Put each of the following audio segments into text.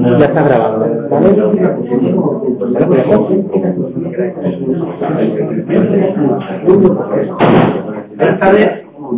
Ya está grabando, ¿vale? Buenas tardes.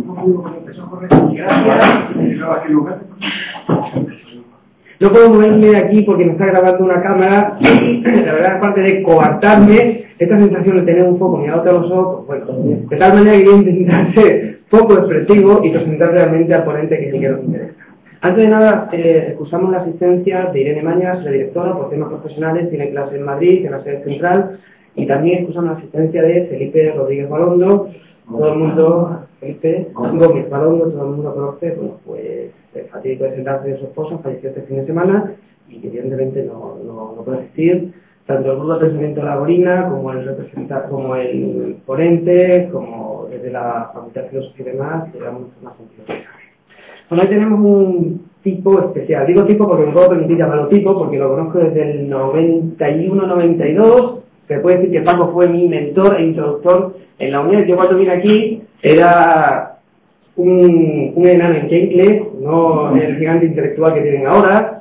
No puedo moverme aquí porque me está grabando una cámara y la verdad, aparte de coartarme, esta sensación de tener un foco mirado a los ojos, bueno, de tal manera que voy a intentar ser poco expresivo y presentar realmente al ponente que sí que nos interesa. Antes de nada, excusamos la asistencia de Irene Mañas, la directora, por temas profesionales, tiene clase en Madrid, en la sede central, y también excusamos la asistencia de Felipe Rodríguez Balondo, todo el mundo, Felipe Gómez Balondo, todo el mundo conoce, bueno, pues el fatídico desenlace de su esposa, falleció este fin de semana, y que evidentemente no puede asistir, tanto el grupo de pensamiento de la Borina, como el ponente, como desde la Facultad de Filosofía y demás, digamos una sentido. Bueno, hoy tenemos un tipo especial. Digo tipo porque me puedo permitir llamarlo tipo, porque lo conozco desde el 91-92. Se puede decir que Paco fue mi mentor e introductor en la UNED. Yo cuando vine aquí era un enano en Keinkle, no el gigante intelectual que tienen ahora,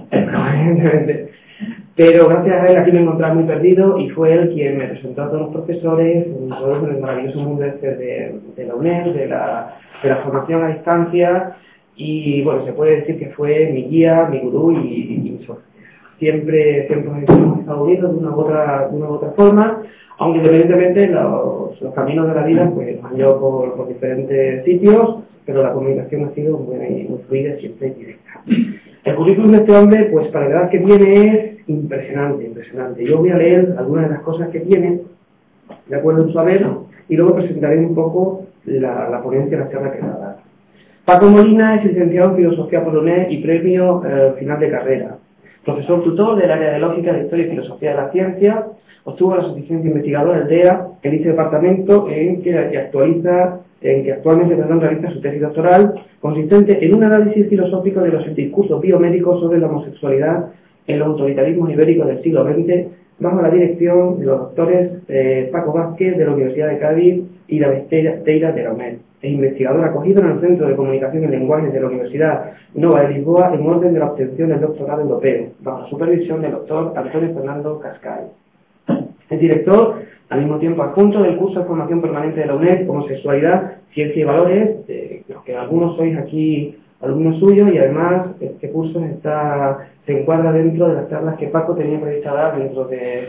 pero gracias a él aquí me encontraba muy perdido y fue él quien me presentó a todos los profesores en el maravilloso mundo de la UNED, de la formación a distancia. Y bueno, se puede decir que fue mi guía, mi gurú y mi socio. Siempre hemos estado unidos de una u otra forma, aunque independientemente los caminos de la vida pues han ido por diferentes sitios, pero la comunicación ha sido muy fluida y siempre directa. El currículum de este hombre, pues para la edad que tiene es impresionante. Yo voy a leer algunas de las cosas que tiene, de acuerdo en su haber, y luego presentaré un poco la ponencia de la charla que va a dar. Paco Molina es licenciado en Filosofía por la UNED y premio final de carrera. Profesor tutor del área de Lógica, de Historia y Filosofía de la Ciencia. Obtuvo la suficiencia investigadora del DEA, en dicho departamento en que actualmente realiza su tesis doctoral, consistente en un análisis filosófico de los discursos biomédicos sobre la homosexualidad en los autoritarismos ibéricos del siglo XX, bajo la dirección de los doctores Paco Vázquez de la Universidad de Cádiz y David Teira de la UNED. Es investigador acogido en el Centro de Comunicación y Lenguajes de la Universidad Nova de Lisboa en orden de la obtención del doctorado europeo, bajo la supervisión del doctor Antonio Fernando Cascay. Es director, al mismo tiempo adjunto, del curso de formación permanente de la UNED, Homosexualidad, Ciencia y Valores, los que algunos sois aquí alumnos suyos, y además este curso se encuadra dentro de las charlas que Paco tenía previsto dar dentro de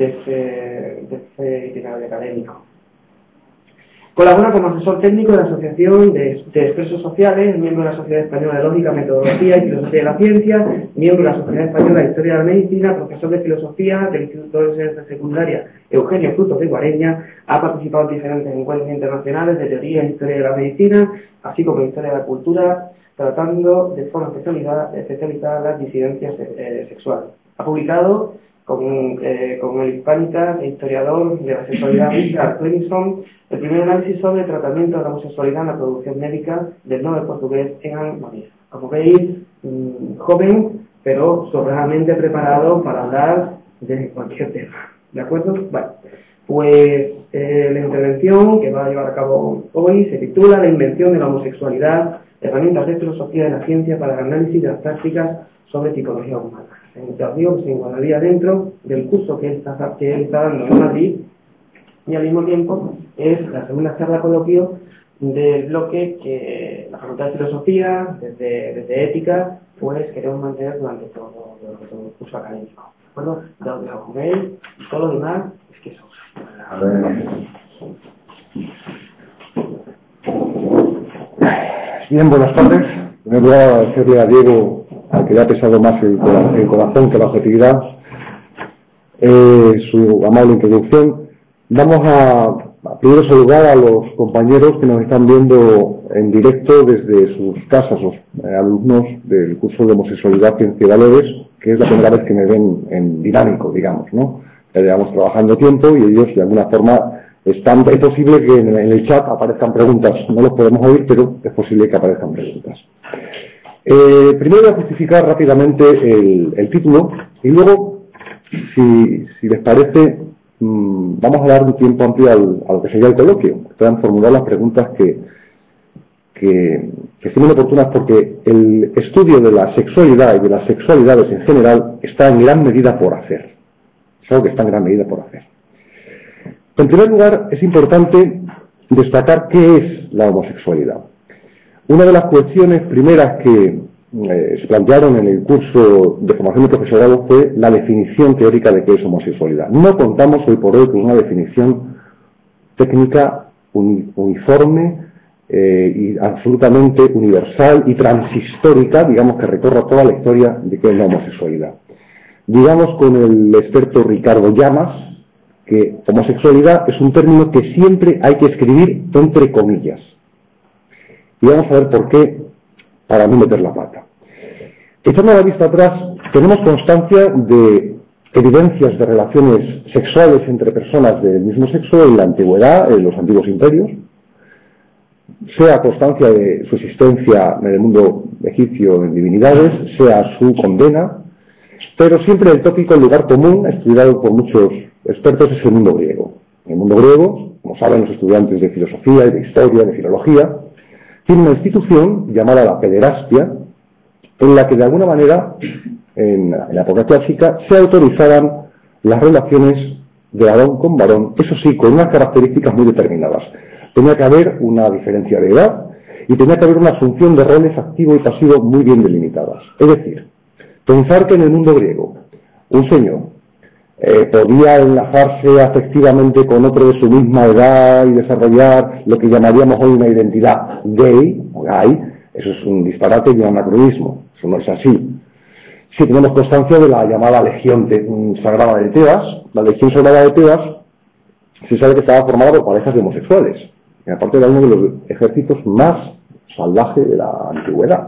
este itinerario académico. Colabora como asesor técnico de la Asociación de Expresos Sociales, miembro de la Sociedad Española de Lógica, Metodología y Filosofía de la Ciencia, miembro de la Sociedad Española de Historia de la Medicina, profesor de Filosofía del Instituto de Enseñanza Secundaria Eugenio Frutos de Guareña, ha participado en diferentes encuentros internacionales de teoría e historia de la medicina, así como de historia de la cultura, tratando de forma especializada las disidencias sexuales. Ha publicado con el hispánica e historiador de la sexualidad Richard Clemson, el primer análisis sobre el tratamiento de la homosexualidad en la producción médica del Nobel portugués Egan Morir. Como veis, joven, pero sobradamente preparado para hablar de cualquier tema. ¿De acuerdo? Bueno, pues la intervención que va a llevar a cabo hoy se titula La invención de la homosexualidad, herramientas de filosofía de la ciencia para el análisis de las prácticas sobre psicología humana. Os digo que se encuadraría dentro del curso que él está dando en Madrid, y al mismo tiempo es la segunda charla coloquio del bloque que la Facultad de Filosofía, desde Ética, pues queremos mantener durante todo el curso académico. ¿De acuerdo? Dado que lo juguéis y todo lo demás es que eso. Bien, buenas tardes. Me voy a agradecerle a Diego, al que le ha pesado más el corazón que la objetividad, su amable introducción. Vamos a primero saludar a los compañeros que nos están viendo en directo desde sus casas, los alumnos del curso de Homosexualidad, Ciencia y Valores, que es la primera vez que me ven en dinámico, digamos, ¿no? Ya llevamos trabajando tiempo y ellos de alguna forma es posible que en el chat aparezcan preguntas. No los podemos oír, pero es posible que aparezcan preguntas. Primero voy a justificar rápidamente el título y luego, si les parece, vamos a dar un tiempo amplio a lo que sería el coloquio. Puedan formular las preguntas que estimen oportunas porque el estudio de la sexualidad y de las sexualidades en general está en gran medida por hacer. Es algo que está en gran medida por hacer. En primer lugar, es importante destacar qué es la homosexualidad. Una de las cuestiones primeras que se plantearon en el curso de formación de profesorado fue la definición teórica de qué es homosexualidad. No contamos hoy por hoy con una definición técnica uniforme y absolutamente universal y transhistórica, digamos, que recorra toda la historia de qué es la homosexualidad. Digamos con el experto Ricardo Llamas que homosexualidad es un término que siempre hay que escribir entre comillas. Y vamos a ver por qué, para no meter la pata. Echando la vista atrás, tenemos constancia de evidencias de relaciones sexuales entre personas del mismo sexo en la antigüedad, en los antiguos imperios, sea constancia de su existencia en el mundo egipcio en divinidades, sea su condena, pero siempre el tópico, el lugar común, estudiado por muchos expertos, es el mundo griego. En el mundo griego, como saben los estudiantes de filosofía y de historia, de filología, tiene una institución llamada la pederastia, en la que de alguna manera, en la época clásica, se autorizaban las relaciones de varón con varón, eso sí, con unas características muy determinadas. Tenía que haber una diferencia de edad y tenía que haber una asunción de roles activo y pasivo muy bien delimitadas. Es decir, pensar que en el mundo griego un señor podía enlazarse afectivamente con otro de su misma edad y desarrollar lo que llamaríamos hoy una identidad gay, o gay, eso es un disparate y un anacronismo, eso no es así. Si tenemos constancia de la llamada Legión Sagrada de Tebas, la Legión Sagrada de Tebas se sabe que estaba formada por parejas de homosexuales, y aparte era uno de los ejércitos más salvajes de la antigüedad.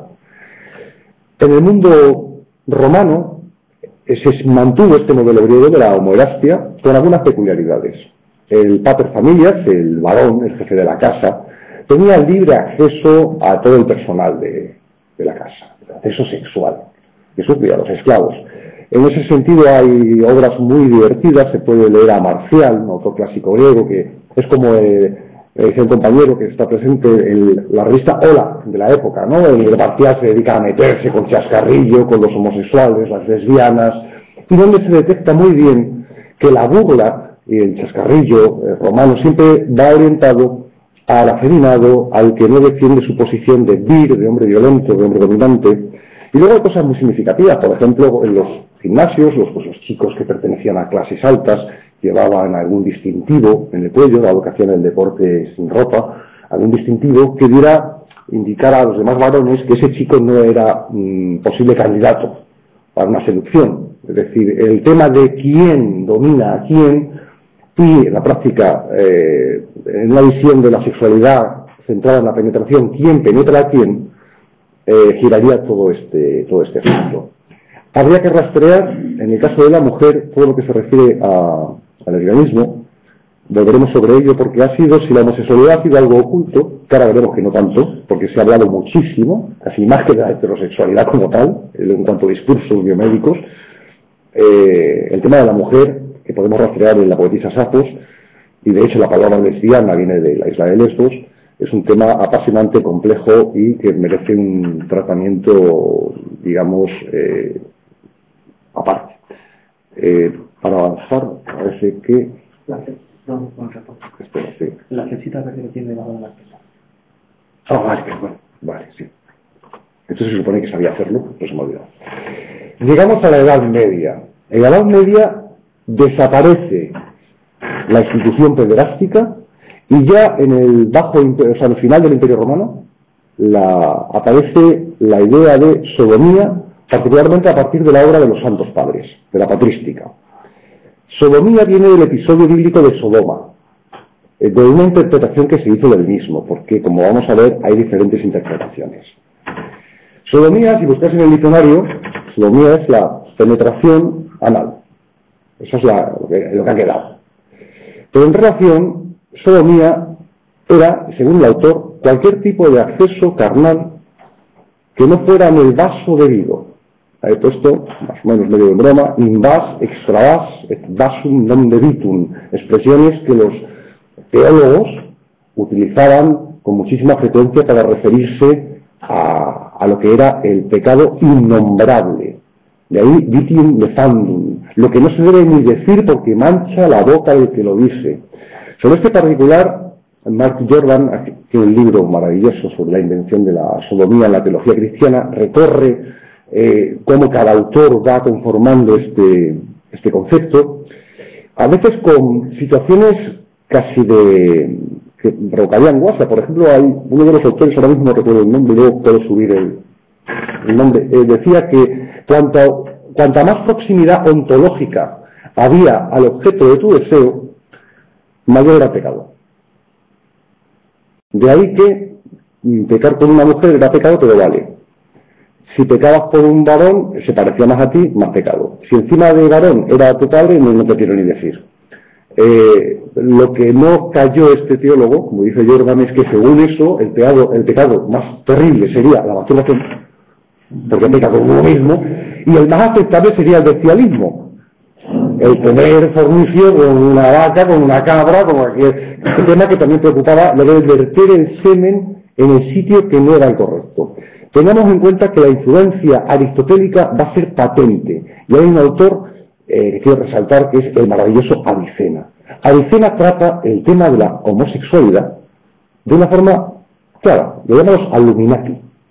En el mundo romano se mantuvo este modelo griego de la homoerastia con algunas peculiaridades. El pater familias, el varón, el jefe de la casa, tenía libre acceso a todo el personal de la casa, acceso sexual, y eso a los esclavos. En ese sentido hay obras muy divertidas, se puede leer a Marcial, un autor clásico griego, que es como dice el compañero que está presente en la revista Hola de la época, ¿no? El Marcial se dedica a meterse con chascarrillo, con los homosexuales, las lesbianas, y donde se detecta muy bien que la burla y el chascarrillo romano siempre va orientado al afeminado, al que no defiende su posición de vir, de hombre violento, de hombre dominante. Y luego hay cosas muy significativas, por ejemplo, en los gimnasios, los chicos que pertenecían a clases altas llevaban algún distintivo en el cuello, dado que hacían el deporte sin ropa, algún distintivo que diera, indicar a los demás varones que ese chico no era posible candidato para una seducción. Es decir, el tema de quién domina a quién y en la práctica, en una visión de la sexualidad centrada en la penetración, quién penetra a quién, giraría todo este asunto. Habría que rastrear, en el caso de la mujer, todo lo que se refiere al lesbianismo. Volveremos sobre ello porque si la homosexualidad ha sido algo oculto, que ahora veremos que no tanto, porque se ha hablado muchísimo, casi más que de la heterosexualidad como tal, en cuanto a discursos biomédicos, el tema de la mujer, que podemos rastrear en la poetisa Safos, y de hecho la palabra lesbiana viene de la isla de Lesbos, es un tema apasionante, complejo y que merece un tratamiento, digamos, aparte. Para avanzar, parece que... No, un reporte. Espera, sí. La flechita verde que tiene debajo de la tela. Vale, sí. Entonces se supone que sabía hacerlo, pues se me ha olvidado. Llegamos a la Edad Media. En la Edad Media desaparece la institución pederástica y ya en el al final del Imperio Romano aparece la idea de sodomía, particularmente a partir de la obra de los Santos Padres, de la patrística. Sodomía viene del episodio bíblico de Sodoma, de una interpretación que se hizo del mismo, porque como vamos a ver hay diferentes interpretaciones. Sodomía, si buscáis en el diccionario, sodomía es la penetración anal. Eso es lo que ha quedado. Pero en relación, sodomía era, según el autor, cualquier tipo de acceso carnal que no fuera en el vaso debido. He puesto, más o menos medio de broma, in vas, extra vas, et vasum non debitum, expresiones que los teólogos utilizaban con muchísima frecuencia para referirse a lo que era el pecado innombrable. De ahí vitium nefandum, lo que no se debe ni decir porque mancha la boca del que lo dice. Sobre este particular, Mark Jordan tiene un libro maravilloso sobre la invención de la sodomía en la teología cristiana, recorre cómo cada autor va conformando este concepto, a veces con situaciones casi que provocarían guasa. Por ejemplo, hay uno de los autores, ahora mismo no recuerdo el nombre, luego puedo subir el nombre, decía que cuanta más proximidad ontológica había al objeto de tu deseo, mayor era el pecado. De ahí que pecar por una mujer era pecado, pero vale. Si pecabas por un varón, se parecía más a ti, más pecado. Si encima de varón era tu padre, no te quiero ni decir. Lo que no cayó este teólogo, como dice Jordan, es que según eso, el pecado más terrible sería la masturbación, porque peca con uno mismo, y el más aceptable sería el bestialismo, el tener fornicio con una vaca, con una cabra, con cualquier tema que también preocupaba, lo de verter el semen en el sitio que no era el correcto. Tengamos en cuenta que la influencia aristotélica va a ser patente, y hay un autor que quiero resaltar, que es el maravilloso Avicena. Avicena trata el tema de la homosexualidad de una forma clara, lo llamamos Illuminati,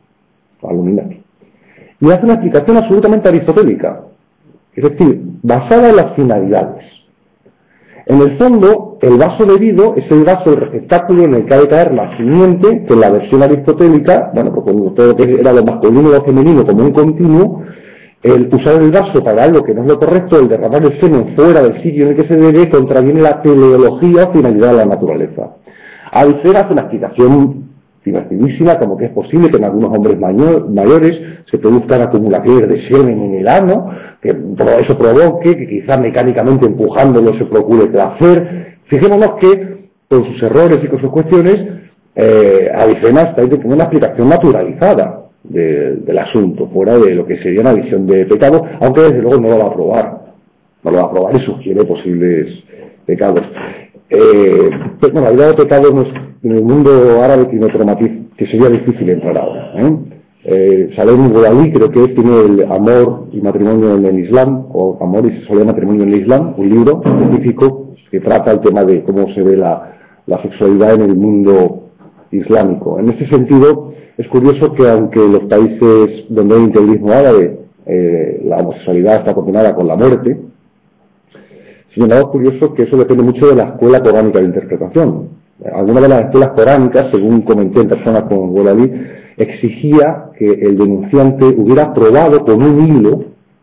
y hace una explicación absolutamente aristotélica, es decir, basada en las finalidades. En el fondo, el vaso bebido es el vaso, el receptáculo en el que ha de caer la simiente, que en la versión aristotélica, bueno, pues cuando todo lo que era lo masculino y lo femenino como un continuo, el usar el vaso para algo que no es lo correcto, el derramar el semen fuera del sitio en el que se debe, contraviene la teleología o finalidad de la naturaleza. Avicena hace una explicación divertidísima, como que es posible que en algunos hombres mayores se produzcan acumulaciones de semen en el ano, que eso provoque que quizás mecánicamente empujándolo se procure placer. Fijémonos que con sus errores y con sus cuestiones, Avicena está intentando una explicación naturalizada del asunto, fuera de lo que sería una visión de pecado, aunque desde luego no lo va a probar y sugiere posibles pecados. Bueno, la idea de pecado en el mundo árabe tiene otro matiz que sería difícil entrar ahora. Salem Ghazali creo que tiene el amor y matrimonio en el Islam, o amor y sexualidad y matrimonio en el Islam, un libro específico que trata el tema de cómo se ve la sexualidad en el mundo islámico. En este sentido, es curioso que aunque en los países donde hay integrismo árabe la homosexualidad está condenada con la muerte, sin embargo es curioso que eso depende mucho de la escuela coránica de interpretación. Algunas de las escuelas coránicas, según comenté en personas con Ghazali, exigía que el denunciante hubiera probado con un hilo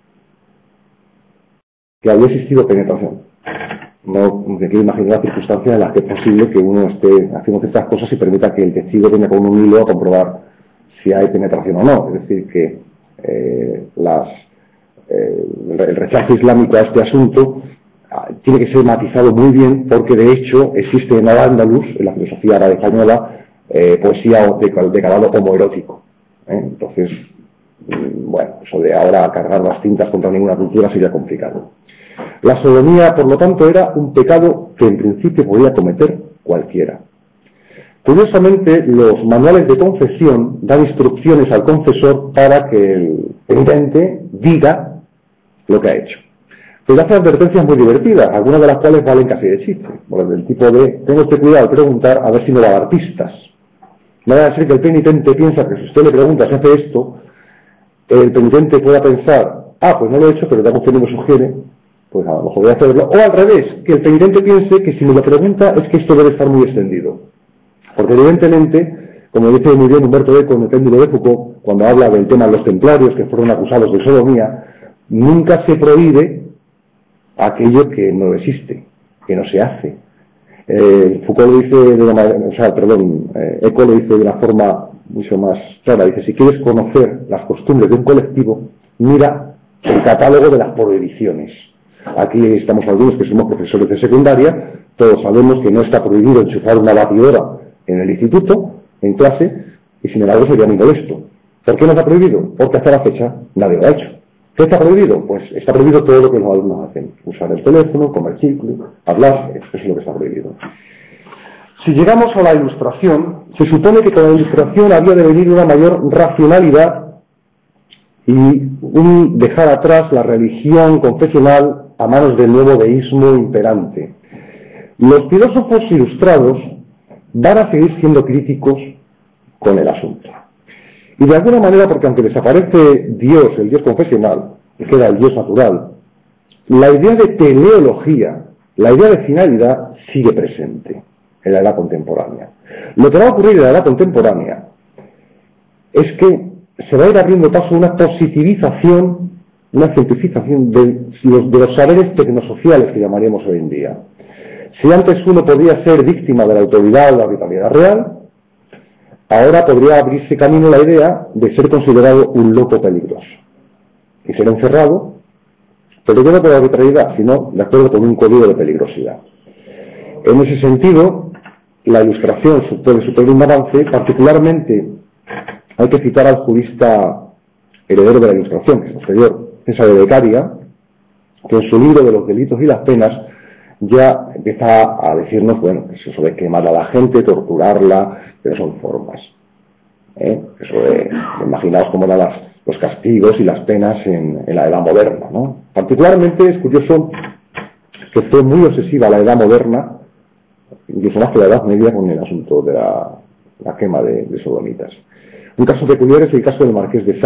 que había existido penetración. No me quiero imaginar las circunstancias en las que es posible que uno esté haciendo ciertas cosas y permita que el testigo venga con un hilo a comprobar si hay penetración o no. Es decir, que el rechazo islámico a este asunto tiene que ser matizado muy bien, porque de hecho existe en Al-Ándalus, en la filosofía árabe española, poesía de calado homoerótico. Entonces, bueno, eso de ahora cargar las tintas contra ninguna cultura sería complicado. La sodomía, por lo tanto, era un pecado que en principio podía cometer cualquiera. Curiosamente, los manuales de confesión dan instrucciones al confesor para que el penitente diga lo que ha hecho. Pero hace advertencias muy divertidas, algunas de las cuales valen casi de chiste, del tipo de: tengo usted cuidado de preguntar a ver si no va a dar pistas. No va a ser que el penitente piensa que si usted le pregunta si hace esto, el penitente pueda pensar: pues no lo he hecho, pero ya que usted no me sugiere, pues a lo mejor voy a hacerlo. O al revés, que el penitente piense que si me lo pregunta es que esto debe estar muy extendido. Porque evidentemente, como dice muy bien Humberto Eco en el péndulo de Foucault, cuando habla del tema de los templarios que fueron acusados de sodomía, nunca se prohíbe aquello que no existe, que no se hace. Foucault lo dice Eco lo dice de una forma mucho más clara. Dice: si quieres conocer las costumbres de un colectivo, mira el catálogo de las prohibiciones. Aquí estamos algunos que somos profesores de secundaria, todos sabemos que no está prohibido enchufar una batidora en el instituto, en clase, y sin embargo sería muy molesto. ¿Por qué no está prohibido? Porque hasta la fecha nadie lo ha hecho. ¿Qué está prohibido? Pues está prohibido todo lo que los alumnos hacen: usar el teléfono, comer chicle, hablar, eso es lo que está prohibido. Si llegamos a la Ilustración, se supone que con la Ilustración había de venir una mayor racionalidad y un dejar atrás la religión confesional a manos del nuevo deísmo imperante. Los filósofos ilustrados van a seguir siendo críticos con el asunto. Y de alguna manera, porque aunque desaparece Dios, el Dios confesional, y queda el Dios natural, la idea de teleología, la idea de finalidad, sigue presente en la edad contemporánea. Lo que va a ocurrir en la edad contemporánea es que se va a ir abriendo paso a una positivización, una cientificación de los saberes tecnosociales que llamaríamos hoy en día. Si antes uno podía ser víctima de la autoridad o la arbitrariedad real, ahora podría abrirse camino la idea de ser considerado un loco peligroso y ser encerrado, pero no por la arbitrariedad, sino de acuerdo con un código de peligrosidad. En ese sentido, la Ilustración puede suponer un avance. Particularmente hay que citar al jurista heredero de la Ilustración, que es posterior, César de Beccaria, que en su libro de los delitos y las penas ya empieza a decirnos, bueno, eso de quemar a la gente, torturarla, pero son formas. Eso de, imaginaos cómo eran los castigos y las penas en la edad moderna, ¿no? Particularmente es curioso que fue muy obsesiva la edad moderna, incluso más que la edad media, con el asunto de la quema de sodomitas. Un caso peculiar es el caso del marqués de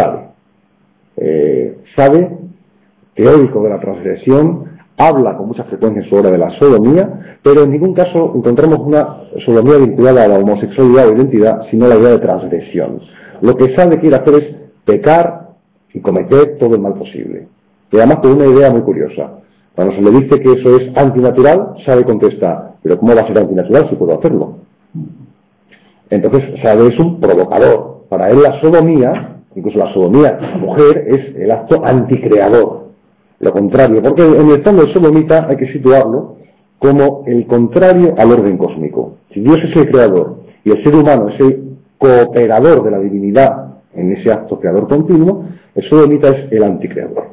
Sade. Sade, teórico de la transgresión, habla con mucha frecuencia en su obra de la sodomía, pero en ningún caso encontramos una sodomía vinculada a la homosexualidad o identidad, sino a la idea de transgresión. Lo que Sade quiere hacer es pecar y cometer todo el mal posible. Y además con una idea muy curiosa. Cuando se le dice que eso es antinatural, Sade contesta, pero ¿cómo va a ser antinatural si puedo hacerlo? Entonces Sade es un provocador. Para él la sodomía, incluso la sodomía de la mujer, es el acto anticreador. Lo contrario, porque en el fondo el sodomita hay que situarlo como el contrario al orden cósmico. Si Dios es el creador y el ser humano es el cooperador de la divinidad en ese acto creador continuo, el sodomita es el anticreador.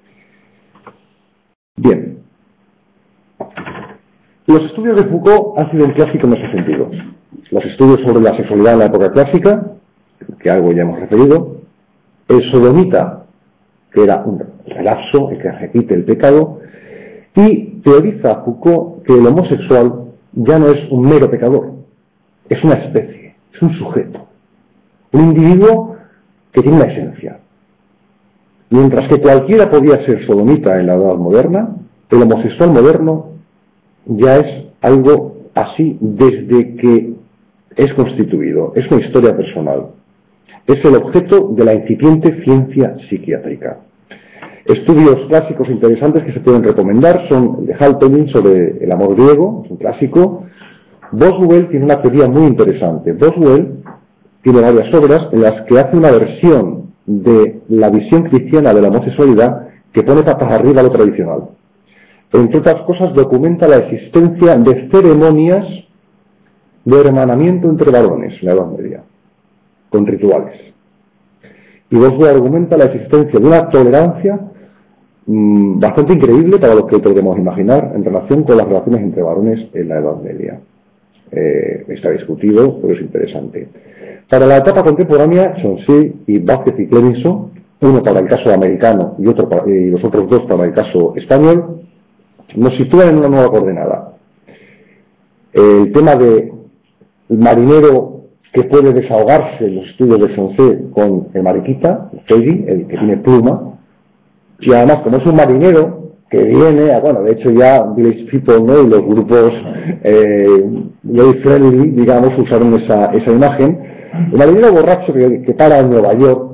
Bien. Los estudios de Foucault han sido un clásico en ese sentido. Los estudios sobre la sexualidad en la época clásica, que algo ya hemos referido, el sodomita, que era un relapso, el que repite el pecado, y teoriza Foucault que el homosexual ya no es un mero pecador, es una especie, es un sujeto, un individuo que tiene una esencia. Mientras que cualquiera podía ser sodomita en la edad moderna, el homosexual moderno ya es algo así desde que es constituido, es una historia personal. Es el objeto de la incipiente ciencia psiquiátrica. Estudios clásicos interesantes que se pueden recomendar son el de Halperin sobre el amor griego, es un clásico. Boswell tiene una teoría muy interesante. Boswell tiene varias obras en las que hace una versión de la visión cristiana de la homosexualidad que pone patas arriba a lo tradicional. Entre otras cosas, documenta la existencia de ceremonias de hermanamiento entre varones en la Edad Media, con rituales. Y Boswell argumenta la existencia de una tolerancia bastante increíble para lo que podemos imaginar en relación con las relaciones entre varones en la Edad Media. Está discutido, pero es interesante. Para la etapa contemporánea, Chauncey y Vázquez y Clemenceau, uno para el caso americano y los otros dos para el caso español, nos sitúan en una nueva coordenada. El tema de el marinero que puede desahogarse en los estudios de Chauncey con el mariquita, el Fady, el que tiene pluma, y además como es un marinero que viene, de hecho ya Village People, ¿no?, y los grupos gay friendly, digamos, usaron esa imagen. El marinero borracho que para en Nueva York,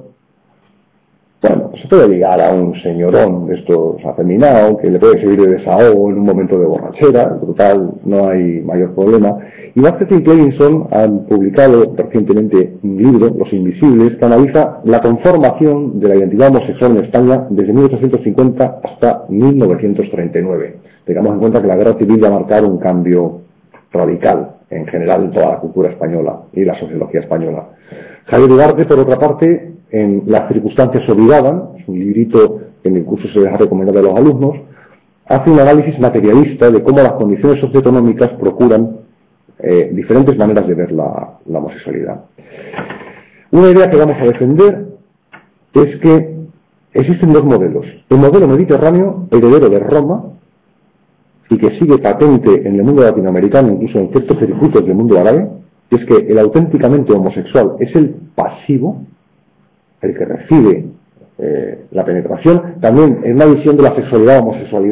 se puede ligar a un señorón de estos afeminados, que le puede servir de desahogo en un momento de borrachera, total, no hay mayor problema. Y Vázquez y Clemenceau han publicado recientemente un libro, Los Invisibles, que analiza la conformación de la identidad homosexual en España desde 1850 hasta 1939. Tengamos en cuenta que la guerra civil va a marcar un cambio radical en general en toda la cultura española y la sociología española. Javier Ugarte, por otra parte, en Las circunstancias obligaban, es un librito que en el curso se les ha recomendado a los alumnos, hace un análisis materialista de cómo las condiciones socioeconómicas procuran diferentes maneras de ver la homosexualidad. Una idea que vamos a defender es que existen dos modelos. El modelo mediterráneo, heredero de Roma, y que sigue patente en el mundo latinoamericano, incluso en ciertos circuitos del mundo árabe, que es que el auténticamente homosexual es el pasivo, el que recibe la penetración. También en una visión de la sexualidad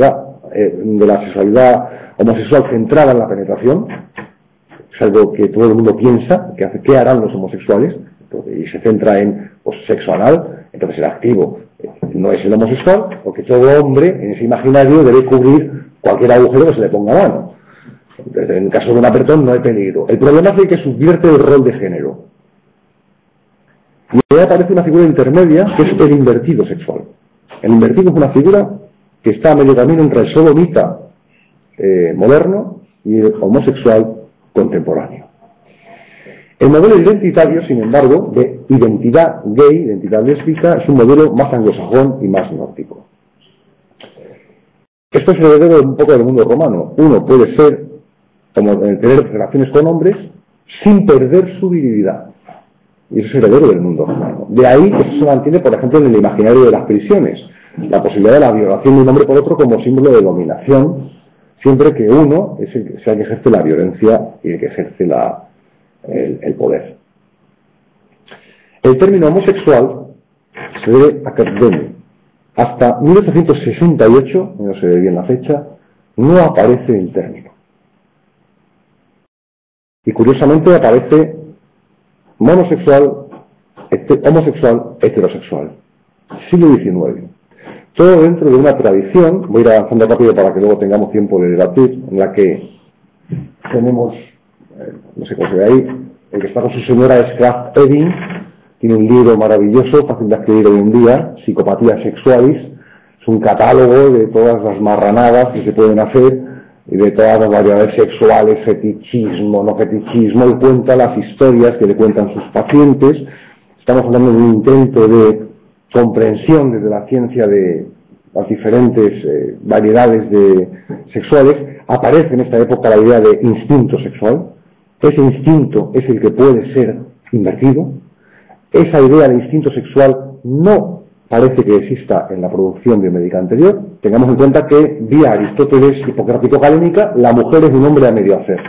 homosexual centrada en la penetración, es algo que todo el mundo piensa, que hace, ¿qué harán los homosexuales? Y se centra en sexo anal. Entonces el activo no es el homosexual, porque todo hombre en ese imaginario debe cubrir cualquier agujero que se le ponga a mano. Entonces, en el caso de un apretón no hay peligro. El problema es que subvierte el rol de género. Y ahí aparece una figura intermedia, que es el invertido sexual. El invertido es una figura que está a medio camino entre el sodomita moderno y el homosexual contemporáneo. El modelo identitario, sin embargo, de identidad gay, identidad lésbica, es un modelo más anglosajón y más nórdico. Esto es heredero un poco del mundo romano. Uno puede ser, como tener relaciones con hombres, sin perder su virilidad. Y eso es heredero del mundo romano. De ahí que eso se mantiene, por ejemplo, en el imaginario de las prisiones. La posibilidad de la violación de un hombre por otro como símbolo de dominación, siempre que uno es el que sea el que ejerce la violencia y el que ejerce el poder. El término homosexual se debe a Kurt. Hasta 1868, no sé bien la fecha, no aparece el término. Y curiosamente aparece homosexual, heterosexual. Siglo XIX. Todo dentro de una tradición, voy a ir avanzando rápido para que luego tengamos tiempo de debatir, en la que tenemos, no sé cómo se ve ahí, el que está con su señora es Krafft Ebing, tiene un libro maravilloso, fácil de adquirir hoy en día, Psicopatías Sexualis, es un catálogo de todas las marranadas que se pueden hacer y de todas las variedades sexuales, fetichismo, no fetichismo, y cuenta las historias que le cuentan sus pacientes. Estamos hablando de un intento de comprensión desde la ciencia de las diferentes variedades sexuales. Aparece en esta época la idea de instinto sexual. Ese instinto es el que puede ser invertido. Esa idea de instinto sexual no parece que exista en la producción biomédica anterior. Tengamos en cuenta que, vía Aristóteles hipocrático-galénica, la mujer es un hombre a medio hacer.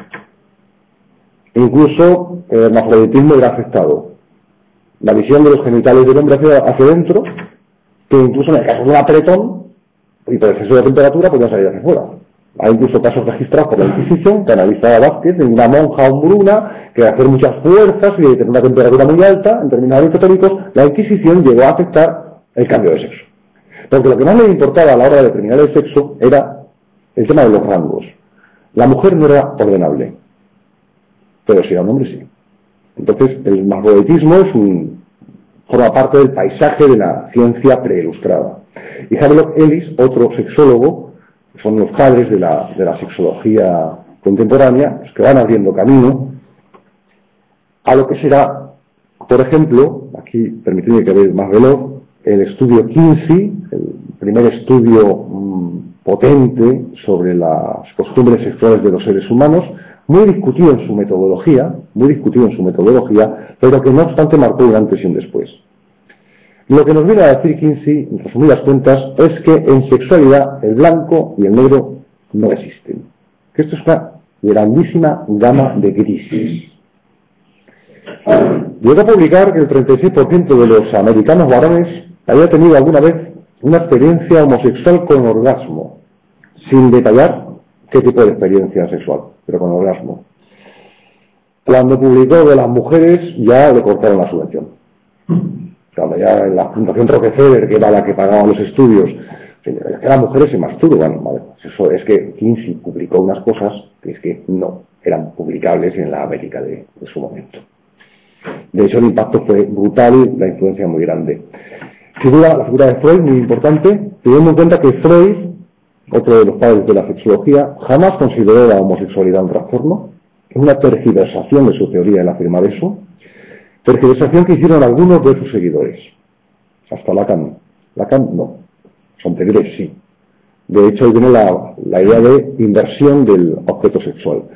E incluso el hermafroditismo era aceptado. La visión de los genitales del hombre hacia adentro, que incluso en el caso de un apretón, y por exceso de temperatura, podía salir hacia afuera. Hay incluso casos registrados por la Inquisición, que analizaba Vázquez, de una monja hambruna, que de hacer muchas fuerzas y de tener una temperatura muy alta, en términos aristotélicos, la Inquisición llegó a aceptar el cambio de sexo. Porque lo que más le importaba a la hora de determinar el sexo era el tema de los rangos. La mujer no era ordenable, pero si era un hombre sí. Entonces el hermafroditismo forma parte del paisaje de la ciencia preilustrada. Y Havelock Ellis, otro sexólogo, son los padres de la sexología contemporánea, los que van abriendo camino a lo que será, por ejemplo, aquí permitidme que veáis más veloz, el estudio Kinsey, el primer estudio potente sobre las costumbres sexuales de los seres humanos, muy discutido en su metodología, pero que no obstante marcó un antes y un después. Lo que nos viene a decir Kinsey, en resumidas cuentas, es que en sexualidad el blanco y el negro no existen. Que esto es una grandísima gama de grises. Llegó a publicar que el 36% de los americanos varones había tenido alguna vez una experiencia homosexual con orgasmo, sin detallar qué tipo de experiencia sexual, pero con orgasmo. Cuando publicó de las mujeres, ya le cortaron la subvención. Cuando ya en la Fundación Rockefeller, que era la que pagaba los estudios, que las mujeres se masturban, ¿vale? Eso es que Kinsey publicó unas cosas que es que no eran publicables en la América de su momento. De hecho, el impacto fue brutal, la influencia muy grande. La figura de Freud, muy importante, teniendo en cuenta que Freud, otro de los padres de la sexología, jamás consideró la homosexualidad un trastorno. Es una tergiversación de su teoría, él afirma eso. Tergiversación que hicieron algunos de sus seguidores. Hasta Lacan. Lacan no. Son anteriores sí. De hecho, ahí viene la idea de inversión del objeto sexual.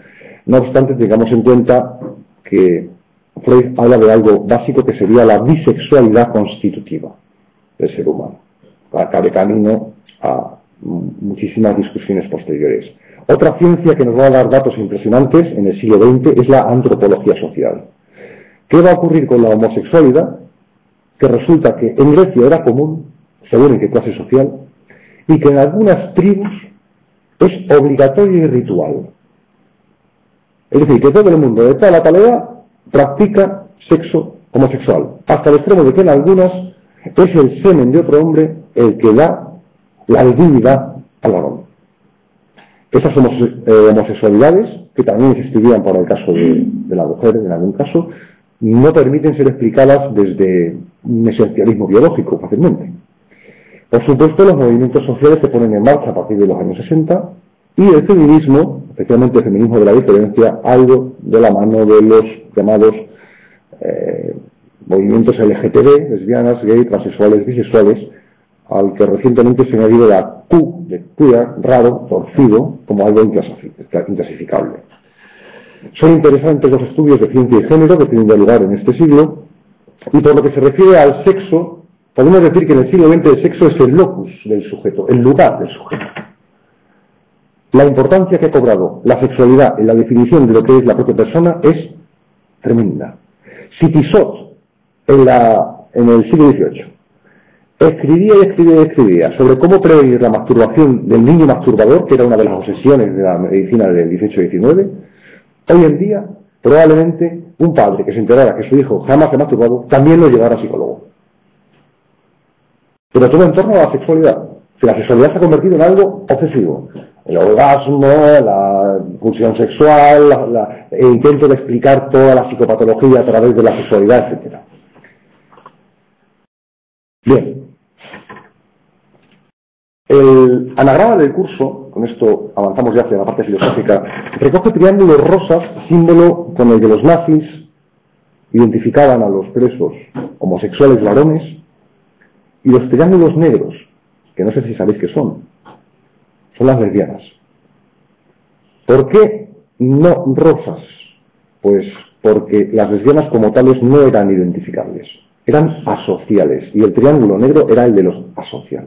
No obstante, tengamos en cuenta que Freud habla de algo básico que sería la bisexualidad constitutiva del ser humano. Cabe camino a muchísimas discusiones posteriores. Otra ciencia que nos va a dar datos impresionantes en el siglo XX es la antropología social. ¿Qué va a ocurrir con la homosexualidad? Que resulta que en Grecia era común, según en qué clase social, y que en algunas tribus es obligatorio y ritual. Es decir, que todo el mundo de tal a tal edad practica sexo homosexual, hasta el extremo de que en algunas es el semen de otro hombre el que da la dignidad al varón. Esas homosexualidades, que también existirían para el caso de la mujer en algún caso, no permiten ser explicadas desde un esencialismo biológico fácilmente. Por supuesto, los movimientos sociales se ponen en marcha a partir de los años 60 y el feminismo, especialmente el feminismo de la diferencia, ha ido de la mano de los llamados movimientos LGTB, lesbianas, gay, transexuales, bisexuales, al que recientemente se ha añadido la Q de queer, raro, torcido, como algo inclasificable. Son interesantes los estudios de ciencia y género que tienen lugar en este siglo, y por lo que se refiere al sexo, podemos decir que en el siglo XX el sexo es el locus del sujeto, el lugar del sujeto. La importancia que ha cobrado la sexualidad en la definición de lo que es la propia persona es tremenda. Si Tissot, en el siglo XVIII, escribía sobre cómo prevenir la masturbación del niño masturbador, que era una de las obsesiones de la medicina del XVIII y XIX, hoy en día, probablemente, un padre que se enterara que su hijo jamás se ha masturbado, también lo llevara a psicólogo. Pero todo en torno a la sexualidad. Si la sexualidad se ha convertido en algo obsesivo. El orgasmo, la pulsión sexual, el intento de explicar toda la psicopatología a través de la sexualidad, etc. Bien. El anagrama del curso, con esto avanzamos ya hacia la parte filosófica, recoge triángulos rosas, símbolo con el que los nazis identificaban a los presos homosexuales varones, y los triángulos negros, que no sé si sabéis qué son las lesbianas. ¿Por qué no rosas? Pues porque las lesbianas como tales no eran identificables, eran asociales, y el triángulo negro era el de los asociales.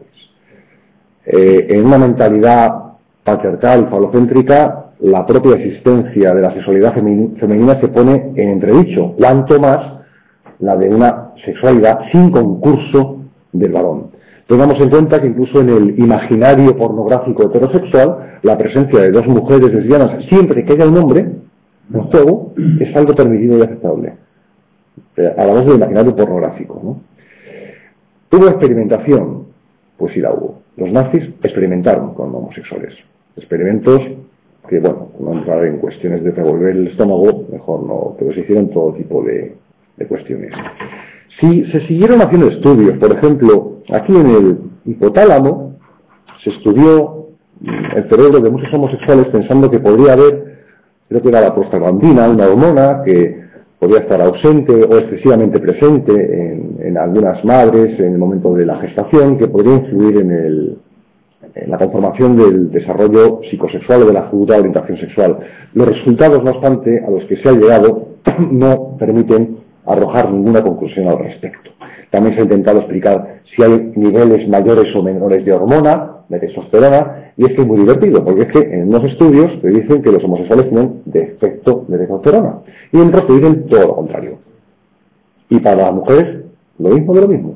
En una mentalidad patriarcal, falocéntrica, la propia existencia de la sexualidad femenina se pone en entredicho, cuanto más la de una sexualidad sin concurso del varón. Tengamos en cuenta que incluso en el imaginario pornográfico heterosexual, la presencia de dos mujeres lesbianas, siempre que haya un hombre en juego, es algo permitido y aceptable. Hablamos del imaginario pornográfico, ¿no? ¿Hubo experimentación? Pues sí la hubo. Los nazis experimentaron con homosexuales. Experimentos que, bueno, no entrar en cuestiones de revolver el estómago, mejor no, pero se hicieron todo tipo de cuestiones. Si se siguieron haciendo estudios, por ejemplo, aquí en el hipotálamo se estudió el cerebro de muchos homosexuales pensando que podría haber, creo que era la prostaglandina, una hormona que podría estar ausente o excesivamente presente en algunas madres en el momento de la gestación, que podría influir en la conformación del desarrollo psicosexual o de la futura orientación sexual. Los resultados, no obstante, a los que se ha llegado no permiten arrojar ninguna conclusión al respecto. También se ha intentado explicar si hay niveles mayores o menores de hormona, de testosterona, y es que es muy divertido, porque es que en unos estudios te dicen que los homosexuales tienen defecto de testosterona, y en otros te dicen todo lo contrario. Y para las mujeres, lo mismo de lo mismo.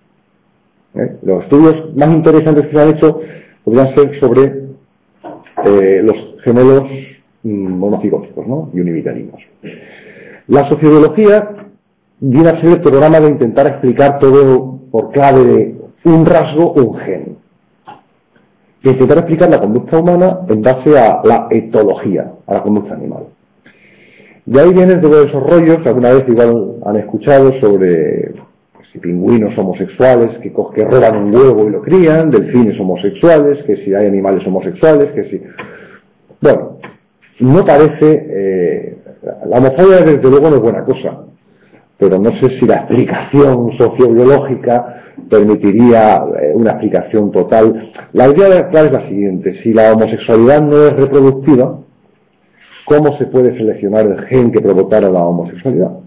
Los estudios más interesantes que se han hecho podrían ser sobre los gemelos monocigóticos, ¿no? Y univitelinos. La sociobiología viene a ser el programa de intentar explicar todo por clave de un rasgo o un gen. Y intentar explicar la conducta humana en base a la etología, a la conducta animal. De ahí vienen todos esos rollos que alguna vez igual han escuchado sobre si pingüinos homosexuales que roban un huevo y lo crían, delfines homosexuales, que si hay animales homosexuales, que si... Bueno, no parece... la homofobia desde luego no es buena cosa, pero no sé si la explicación sociobiológica permitiría una explicación total. La idea clave es la siguiente: si la homosexualidad no es reproductiva, cómo se puede seleccionar el gen que provocara la homosexualidad.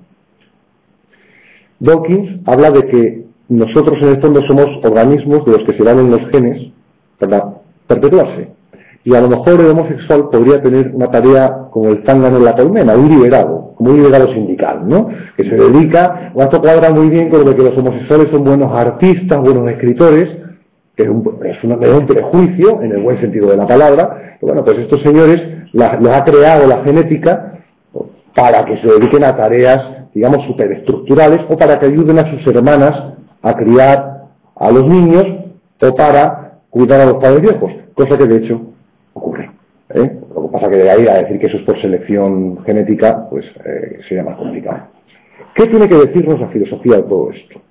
Dawkins habla de que nosotros en el fondo somos organismos de los que se valen los genes para perpetuarse. Y a lo mejor el homosexual podría tener una tarea como el zángano en la colmena, un liberado, como un liberado sindical, ¿no? Que se dedica, o esto cuadra muy bien con lo de que los homosexuales son buenos artistas, buenos escritores, que es un prejuicio, en el buen sentido de la palabra. Pero bueno, pues estos señores los ha creado la genética para que se dediquen a tareas, digamos, superestructurales, o para que ayuden a sus hermanas a criar a los niños, o para cuidar a los padres viejos, cosa que de hecho ocurre. Lo que pasa que de ahí a decir que eso es por selección genética, pues sería más complicado. ¿Qué tiene que decirnos la filosofía de todo esto?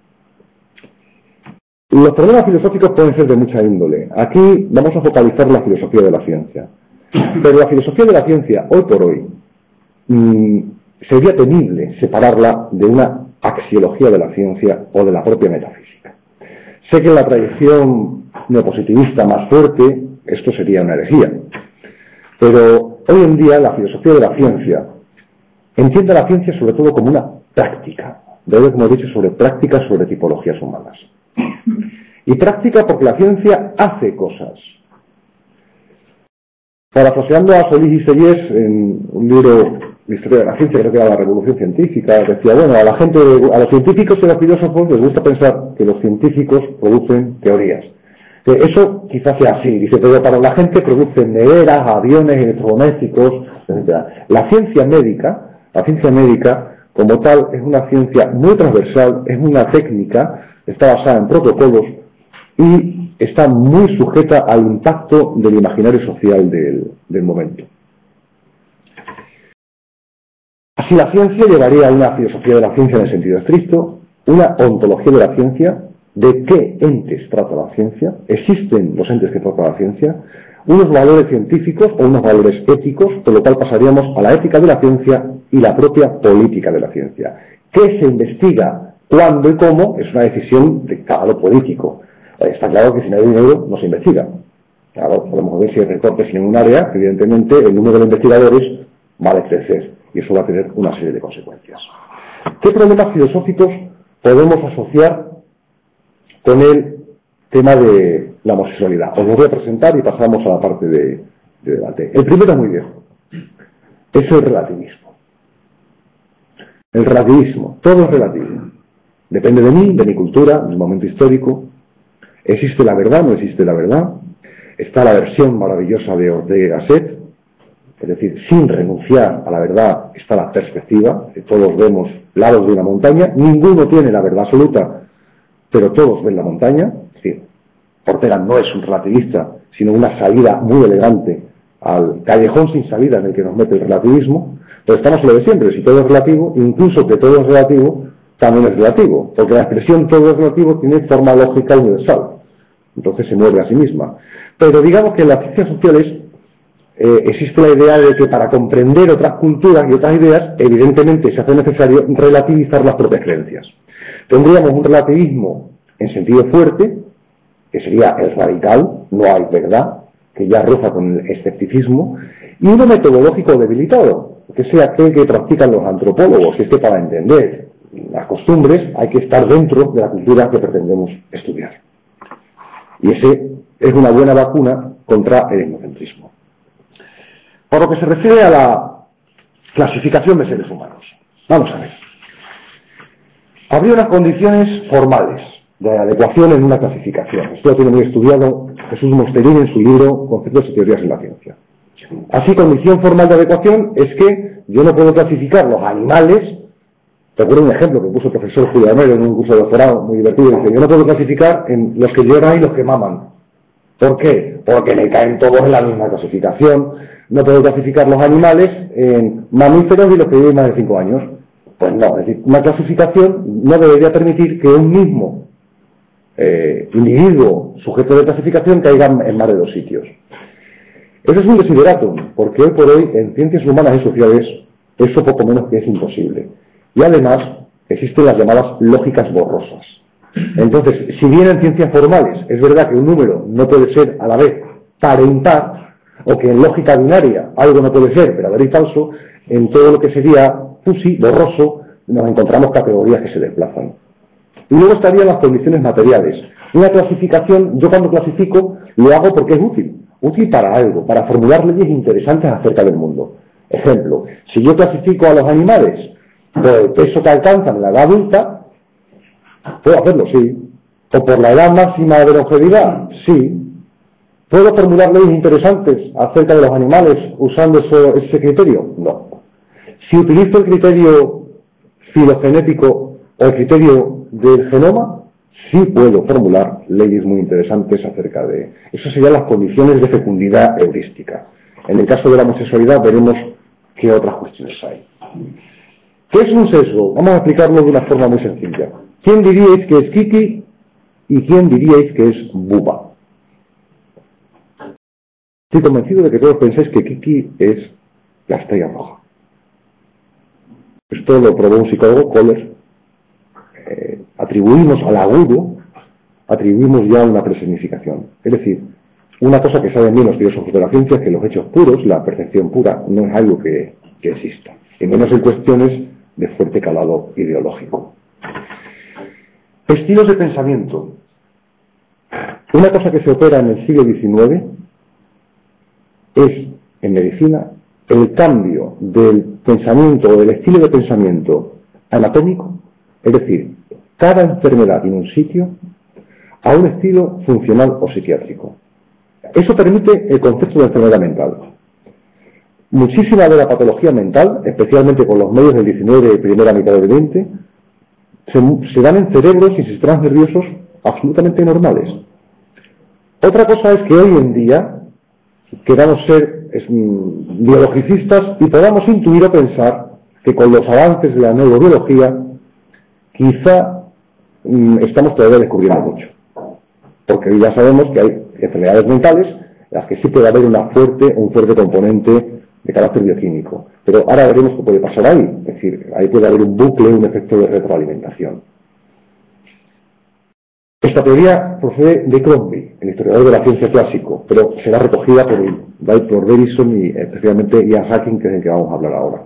Los problemas filosóficos pueden ser de mucha índole. Aquí vamos a focalizar la filosofía de la ciencia. Pero la filosofía de la ciencia, hoy por hoy, sería temible separarla de una axiología de la ciencia o de la propia metafísica. Sé que en la tradición neopositivista más fuerte esto sería una herejía, pero hoy en día la filosofía de la ciencia entiende a la ciencia sobre todo como una práctica, de algo, como he dicho, sobre prácticas sobre tipologías humanas. Y práctica porque la ciencia hace cosas. Parafraseando a Solís y Sellés en un libro de historia de la ciencia, creo que era La Revolución Científica, decía, bueno, a los científicos y a los filósofos les gusta pensar que los científicos producen teorías. Eso quizás sea así, dice, pero para la gente producen neveras, aviones, electrodomésticos, etc. La ciencia médica, como tal, es una ciencia muy transversal, es una técnica, está basada en protocolos y está muy sujeta al impacto del imaginario social del momento. Así la ciencia llevaría a una filosofía de la ciencia en el sentido estricto, una ontología de la ciencia, de qué entes trata la ciencia, existen los entes que trata la ciencia, unos valores científicos o unos valores éticos, por lo cual pasaríamos a la ética de la ciencia y la propia política de la ciencia. ¿Qué se investiga? ¿Cuándo y cómo? Es una decisión de cada político. Está claro que si no hay dinero no se investiga. Claro, podemos ver si hay recortes en un área, evidentemente el número de investigadores va a decrecer y eso va a tener una serie de consecuencias. ¿Qué problemas filosóficos podemos asociar con el tema de la homosexualidad? Os lo voy a presentar y pasamos a la parte de debate. El primero es muy viejo. Es el relativismo. El relativismo. Todo es relativo. Depende de mí, de mi cultura, del momento histórico. ¿Existe la verdad? ¿No existe la verdad? Está la versión maravillosa de Ortega y Gasset. Es decir, sin renunciar a la verdad está la perspectiva. Todos vemos lados de una montaña. Ninguno tiene la verdad absoluta, pero todos ven la montaña. Es decir, Ortega no es un relativista, sino una salida muy elegante al callejón sin salida en el que nos mete el relativismo. Pero estamos en lo de siempre, si todo es relativo, incluso que todo es relativo, también es relativo, porque la expresión todo es relativo tiene forma lógica universal, entonces se mueve a sí misma. Pero digamos que en las ciencias sociales existe la idea de que para comprender otras culturas y otras ideas, evidentemente se hace necesario relativizar las propias creencias. Tendríamos un relativismo en sentido fuerte, que sería el radical, no hay verdad, que ya roza con el escepticismo, y uno metodológico debilitado, que sea aquel que practican los antropólogos, y es que para entender las costumbres hay que estar dentro de la cultura que pretendemos estudiar. Y ese es una buena vacuna contra el etnocentrismo. Por lo que se refiere a la clasificación de seres humanos, vamos a ver. Habría unas condiciones formales de adecuación en una clasificación. Esto lo tiene muy estudiado Jesús Mosterín en su libro Conceptos y Teorías en la Ciencia. Así, condición formal de adecuación es que yo no puedo clasificar los animales. Recuerdo un ejemplo que puso el profesor Julio Armero en un curso de doctorado muy divertido. Dice, yo no puedo clasificar en los que lloran y los que maman. ¿Por qué? Porque me caen todos en la misma clasificación. No puedo clasificar los animales en mamíferos y los que viven más de 5 años. Pues no, es decir, una clasificación no debería permitir que un mismo individuo sujeto de clasificación caiga en más de 2 sitios. Eso es un desideratum, porque hoy por hoy en ciencias humanas y sociales eso poco menos que es imposible. Y además existen las llamadas lógicas borrosas. Entonces, si bien en ciencias formales es verdad que un número no puede ser a la vez par e impar, o que en lógica binaria algo no puede ser verdadero y falso, en todo lo que sería fuzzy, borroso, nos encontramos categorías que se desplazan. Y luego estarían las condiciones materiales. Una clasificación, yo cuando clasifico lo hago porque es útil para algo, para formular leyes interesantes acerca del mundo. Ejemplo, si yo clasifico a los animales por el peso que alcanzan en la edad adulta, puedo hacerlo, sí. O por la edad máxima de longevidad, sí. ¿Puedo formular leyes interesantes acerca de los animales usando ese criterio? No. Si utilizo el criterio filogenético o el criterio del genoma, sí puedo formular leyes muy interesantes acerca de... Esas serían las condiciones de fecundidad heurística. En el caso de la homosexualidad veremos qué otras cuestiones hay. ¿Qué es un sesgo? Vamos a explicarlo de una forma muy sencilla. ¿Quién diríais que es Kiki y quién diríais que es Buba? Estoy convencido de que todos pensáis que Kiki es la estrella roja. Esto lo probó un psicólogo, Kohler. Atribuimos al agudo, atribuimos ya una presignificación. Es decir, una cosa que saben bien los filósofos de la ciencia es que los hechos puros, la percepción pura, no es algo que exista, y menos en cuestiones de fuerte calado ideológico. Estilos de pensamiento. Una cosa que se opera en el siglo XIX es, en medicina, el cambio del pensamiento o del estilo de pensamiento anatómico, es decir, cada enfermedad tiene un sitio, a un estilo funcional o psiquiátrico. Eso permite el concepto de enfermedad mental. Muchísima de la patología mental, especialmente con los medios del 19 y primera mitad del 20, se dan en cerebros y sistemas nerviosos absolutamente normales. Otra cosa es que hoy en día queramos ser biologicistas y podamos intuir o pensar que con los avances de la neurobiología quizá estamos todavía descubriendo mucho. Porque hoy ya sabemos que hay enfermedades mentales en las que sí puede haber un fuerte componente de carácter bioquímico. Pero ahora veremos qué puede pasar ahí. Es decir, ahí puede haber un bucle, un efecto de retroalimentación. Esta teoría procede de Crombie, el historiador de la ciencia clásico, pero será recogida por Davison y especialmente Ian Hacking, que es el que vamos a hablar ahora.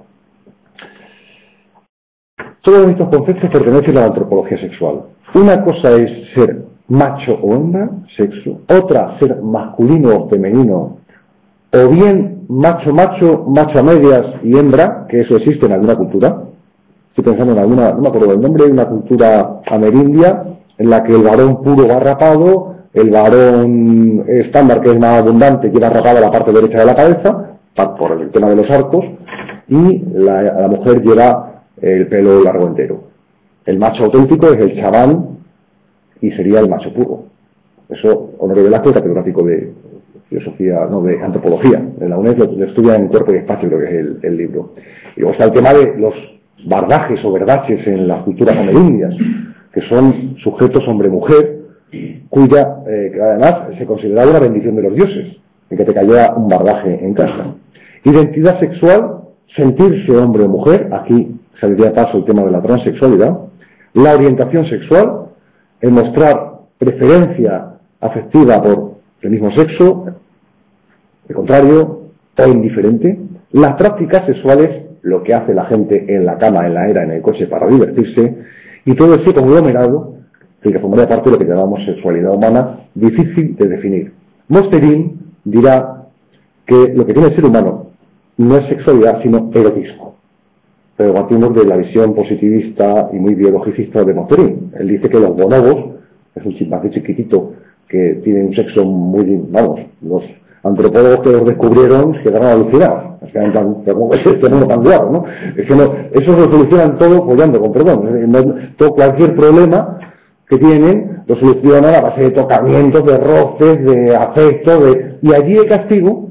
Todos estos conceptos pertenecen a la antropología sexual. Una cosa es ser macho o hembra, sexo, otra ser masculino o femenino, o bien macho a medias y hembra, que eso existe en alguna cultura. Estoy pensando en alguna, no me acuerdo del nombre, una cultura amerindia, en la que el varón puro va rapado, el varón estándar, que es más abundante, lleva rapada la parte derecha de la cabeza, por el tema de los arcos, y la mujer lleva el pelo largo entero. El macho auténtico es el chamán y sería el macho puro. Eso, Honorio Velázquez, catedrático de filosofía, no, de antropología. En la UNED lo estudia en Cuerpo y Espacio, creo que es el libro. Y luego está el tema de los bardajes o verdaches en las culturas amerindias, que son sujetos hombre-mujer, cuya, que además se consideraba una bendición de los dioses, en que te cayera un bardaje en casa. Identidad sexual, sentirse hombre o mujer, aquí saldría paso el tema de la transexualidad. La orientación sexual, el mostrar preferencia afectiva por el mismo sexo, el contrario, o indiferente. Las prácticas sexuales, lo que hace la gente en la cama, en la era, en el coche para divertirse, y todo ese conglomerado que formaría parte de lo que llamamos sexualidad humana, difícil de definir. Mosterin dirá que lo que tiene el ser humano no es sexualidad, sino erotismo. Pero partimos de la visión positivista y muy biologicista de Mosterin. Él dice que los bonobos, es un chimpancé chiquitito que tiene un sexo muy, vamos, los antropólogos que los descubrieron se quedaron alucinados. ¿Cómo es este mundo tan guapo, no? Es que no, eso lo solucionan todo follando, con perdón. Cualquier problema que tienen lo solucionan a base de tocamientos, de roces, de afecto, y allí el castigo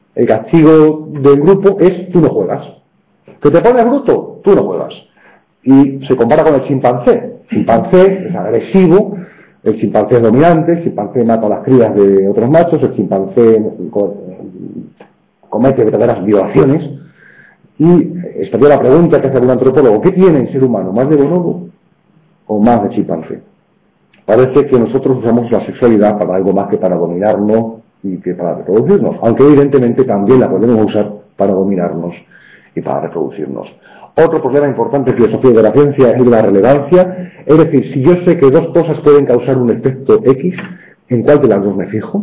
del grupo es: tú no juegas. ¿Que te pones bruto? Tú no juegas. Y se compara con el chimpancé. El chimpancé es agresivo, el chimpancé es dominante, el chimpancé mata a las crías de otros machos, el chimpancé comete verdaderas violaciones. Y estaría la pregunta que hace algún antropólogo: ¿qué tiene el ser humano? ¿Más de bonobo o más de chimpancé? Parece que nosotros usamos la sexualidad para algo más que para dominarnos y que para reproducirnos, aunque evidentemente también la podemos usar para dominarnos y para reproducirnos. Otro problema importante en filosofía de la ciencia es la relevancia, es decir, si yo sé que dos cosas pueden causar un efecto X, ¿en cuál de las dos me fijo?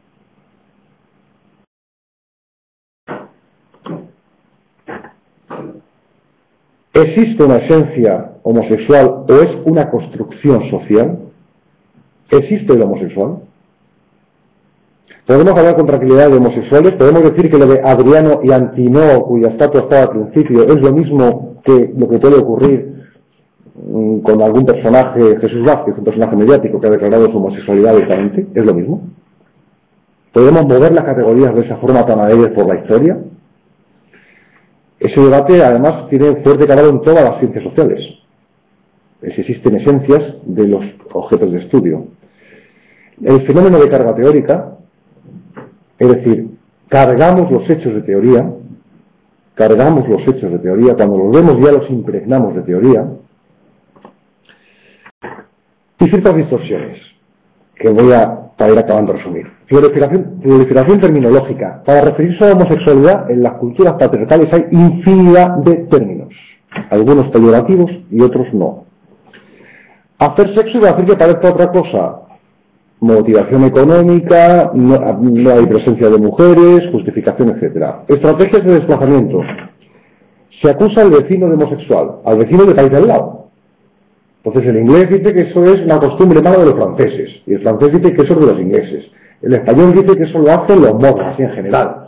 ¿Existe una esencia homosexual o es una construcción social? ¿Existe el homosexual? Podemos hablar con tranquilidad de homosexuales, podemos decir que lo de Adriano y Antinoo, cuya estatua estaba al principio, es lo mismo que lo que puede ocurrir con algún personaje, Jesús Vázquez, un personaje mediático que ha declarado su homosexualidad abiertamente, es lo mismo. ¿Podemos mover las categorías de esa forma tan aérea por la historia? Ese debate, además, tiene fuerte calado en todas las ciencias sociales. Existen esencias de los objetos de estudio. El fenómeno de carga teórica, es decir, cargamos los hechos de teoría, cuando los vemos ya los impregnamos de teoría, y ciertas distorsiones, que voy a ir acabando de resumir. Proliferación terminológica. Para referirse a la homosexualidad, en las culturas patriarcales hay infinidad de términos, algunos peyorativos y otros no. Hacer sexo y hacer que parezca otra cosa. Motivación económica, no hay presencia de mujeres, justificación, etc. Estrategias de desplazamiento. Se acusa al vecino de homosexual, al vecino del país de al lado. Entonces el inglés dice que eso es una costumbre mala de los franceses, y el francés dice que eso es de los ingleses. El español dice que eso lo hacen los moros, así en general.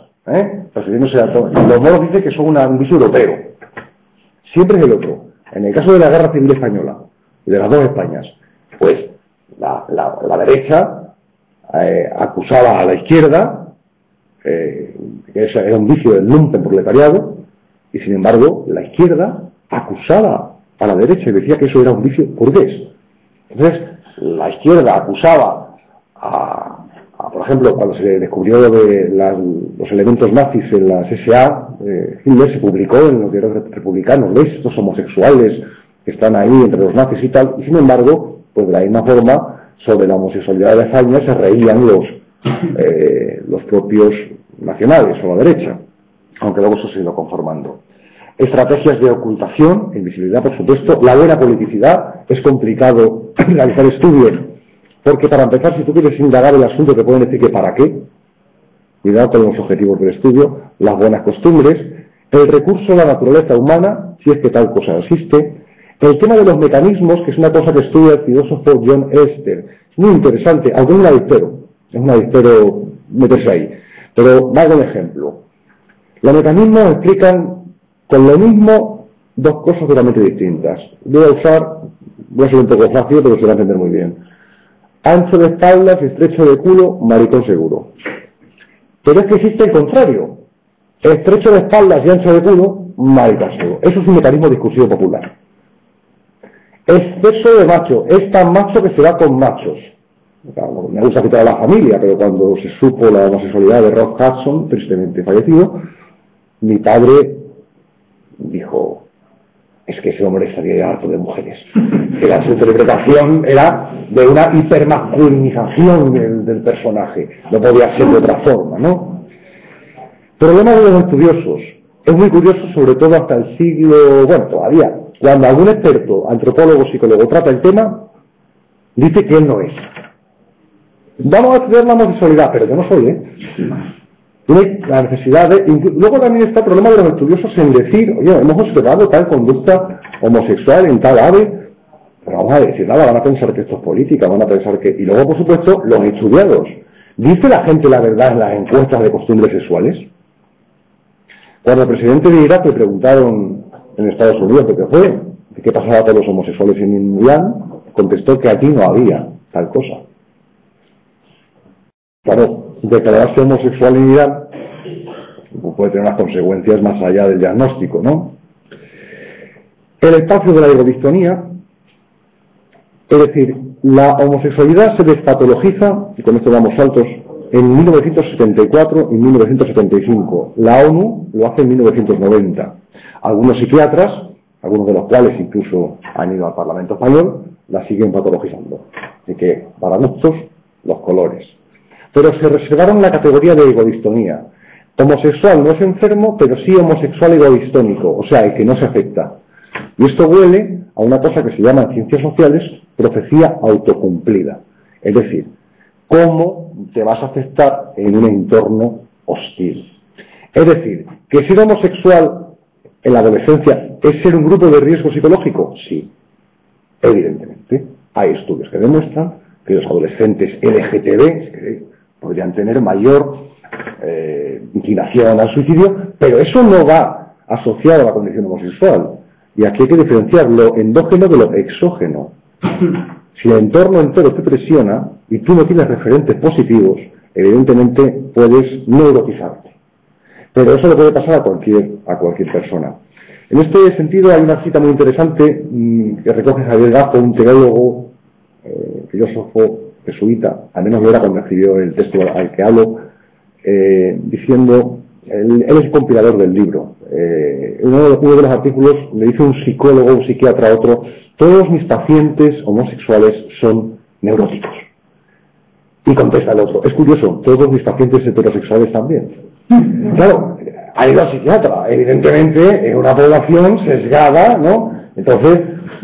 Los moros dicen que son un vicio europeo. Siempre es el otro. En el caso de la Guerra Civil Española, de las dos Españas, pues la derecha acusaba a la izquierda, que eso era un vicio del lumpenproletariado, y sin embargo la izquierda acusaba a la derecha y decía que eso era un vicio burgués. Entonces la izquierda acusaba por ejemplo, cuando se descubrió de los elementos nazis en las SA, Hitler se publicó en los diarios republicanos, ¿veis? Estos homosexuales que están ahí entre los nazis y tal, y sin embargo, pues de la misma forma, sobre la homosexualidad de España se reían los propios nacionales o la derecha, aunque luego eso se ha ido conformando. Estrategias de ocultación, invisibilidad por supuesto, la buena politicidad, es complicado realizar estudios, porque para empezar, si tú quieres indagar el asunto te pueden decir que para qué, cuidado con los objetivos del estudio, las buenas costumbres, el recurso a la naturaleza humana, si es que tal cosa existe, el tema de los mecanismos, que es una cosa que estudia el filósofo John Esther, es muy interesante, aunque es un adictero meterse ahí, pero más de un ejemplo. Los mecanismos explican con lo mismo dos cosas totalmente distintas. Voy a ser un poco fácil, pero se va a entender muy bien. Ancho de espaldas, estrecho de culo, maricón seguro. Pero es que existe el contrario. Estrecho de espaldas y ancho de culo, maricón seguro. Eso es un mecanismo discursivo popular. Exceso de macho. Es tan macho que se va con machos. Claro, me gusta quitar a la familia, pero cuando se supo la homosexualidad de Rock Hudson, tristemente fallecido, mi padre dijo, es que ese hombre estaría harto de mujeres. Era su interpretación, era de una hipermasculinización del personaje. No podía ser de otra forma, ¿no? Problema de los estudiosos. Es muy curioso, sobre todo hasta el siglo, todavía, cuando algún experto, antropólogo, psicólogo, trata el tema, dice que él no es. Vamos a estudiar la homosexualidad, pero yo no soy, Tiene la necesidad de... Luego también está el problema de los estudiosos en decir, oye, hemos observado tal conducta homosexual en tal ave, pero vamos a decir nada, van a pensar que esto es política, van a pensar que... Y luego, por supuesto, los estudiados. ¿Dice la gente la verdad en las encuestas de costumbres sexuales? Cuando al presidente de Irak le preguntaron en Estados Unidos qué pasaba con los homosexuales en Irán, contestó que aquí no había tal cosa. Claro, declararse homosexual en Irán puede tener unas consecuencias más allá del diagnóstico, ¿no? El espacio de la egodistonía, es decir, la homosexualidad se despatologiza, y con esto damos saltos, en 1974 y 1975. La ONU lo hace en 1990. Algunos psiquiatras, algunos de los cuales incluso han ido al Parlamento Español, la siguen patologizando. Así que, para gustos, los colores. pero se reservaron la categoría de egodistonía. Homosexual no es enfermo, pero sí homosexual egodistónico, o sea, el que no se afecta. Y esto huele a una cosa que se llama en ciencias sociales profecía autocumplida. Es decir, cómo te vas a aceptar en un entorno hostil. Es decir, que ser homosexual en la adolescencia es ser un grupo de riesgo psicológico. Sí, evidentemente. Hay estudios que demuestran que los adolescentes LGTB podrían tener mayor inclinación al suicidio, pero eso no va asociado a la condición homosexual. Y aquí hay que diferenciar lo endógeno de lo exógeno. Si el entorno entero te presiona y tú no tienes referentes positivos, evidentemente puedes neurotizarte. Pero eso le puede pasar a cualquier persona. En este sentido hay una cita muy interesante que recoge Javier Gajo, un teólogo, filósofo jesuita, al menos lo era cuando escribió el texto al que hablo, diciendo, él es compilador del libro. Uno de los artículos le dice un psicólogo, un psiquiatra a otro: todos mis pacientes homosexuales son neuróticos. Y contesta el otro: es curioso, todos mis pacientes heterosexuales también. Claro, ha ido al psiquiatra, evidentemente, en una población sesgada, ¿no? Entonces,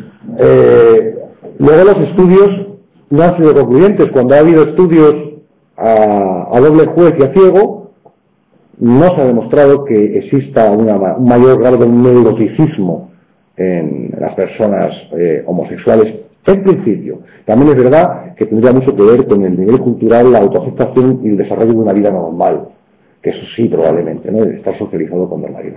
luego los estudios no han sido concluyentes. Cuando ha habido estudios a doble juez y a ciego, no se ha demostrado que exista un mayor grado de neuroticismo en las personas homosexuales. En principio, también es verdad que tendría mucho que ver con el nivel cultural, la autoaceptación y el desarrollo de una vida normal, que eso sí, probablemente, ¿no? Estar socializado con normalidad.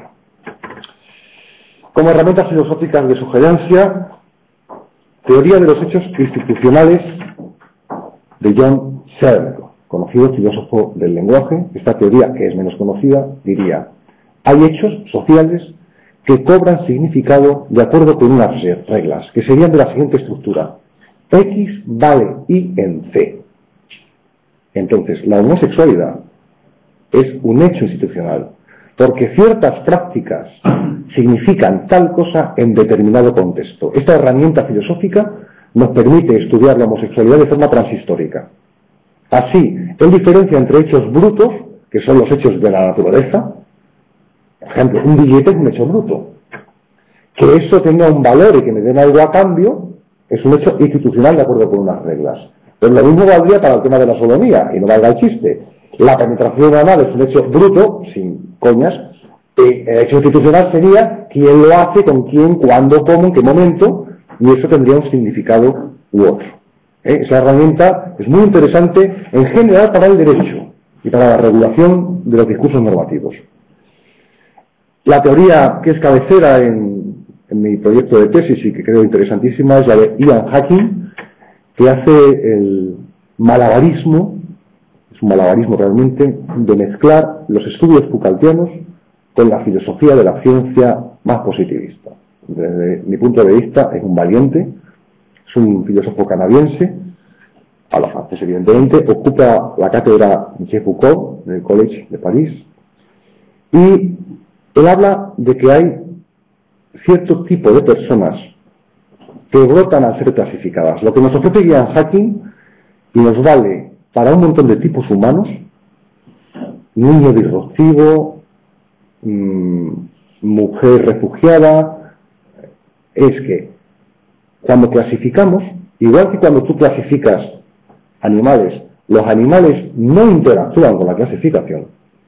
Como herramientas filosóficas de sugerencia, teoría de los hechos institucionales de John Searle, conocido filósofo del lenguaje. Esta teoría, que es menos conocida, diría: hay hechos sociales que cobran significado de acuerdo con unas reglas, que serían de la siguiente estructura: X vale Y en C. Entonces, la homosexualidad es un hecho institucional, porque ciertas prácticas significan tal cosa en determinado contexto. Esta herramienta filosófica nos permite estudiar la homosexualidad de forma transhistórica. Así, él diferencia entre hechos brutos, que son los hechos de la naturaleza. Por ejemplo, un billete es un hecho bruto. Que eso tenga un valor y que me den algo a cambio es un hecho institucional de acuerdo con unas reglas. Pero lo mismo valdría para el tema de la sodomía, y no valga el chiste. La penetración anal es un hecho bruto, sin coñas. El hecho institucional sería quién lo hace, con quién, cuándo, cómo, en qué momento, y eso tendría un significado u otro. Esa herramienta es muy interesante en general para el derecho y para la regulación de los discursos normativos. La teoría que es cabecera en mi proyecto de tesis y que creo interesantísima es la de Ian Hacking, que hace el malabarismo, es un malabarismo realmente, de mezclar los estudios Foucaultianos con la filosofía de la ciencia más positivista. Desde mi punto de vista es un valiente. Es un filósofo canadiense, habla francés evidentemente, ocupa la cátedra Michel Foucault en el College de París, y él habla de que hay cierto tipo de personas que brotan al ser clasificadas. Lo que nos ofrece Ian Hacking y nos vale para un montón de tipos humanos: niño disruptivo, mujer refugiada, es que cuando clasificamos, igual que cuando tú clasificas animales, los animales no interactúan con la clasificación,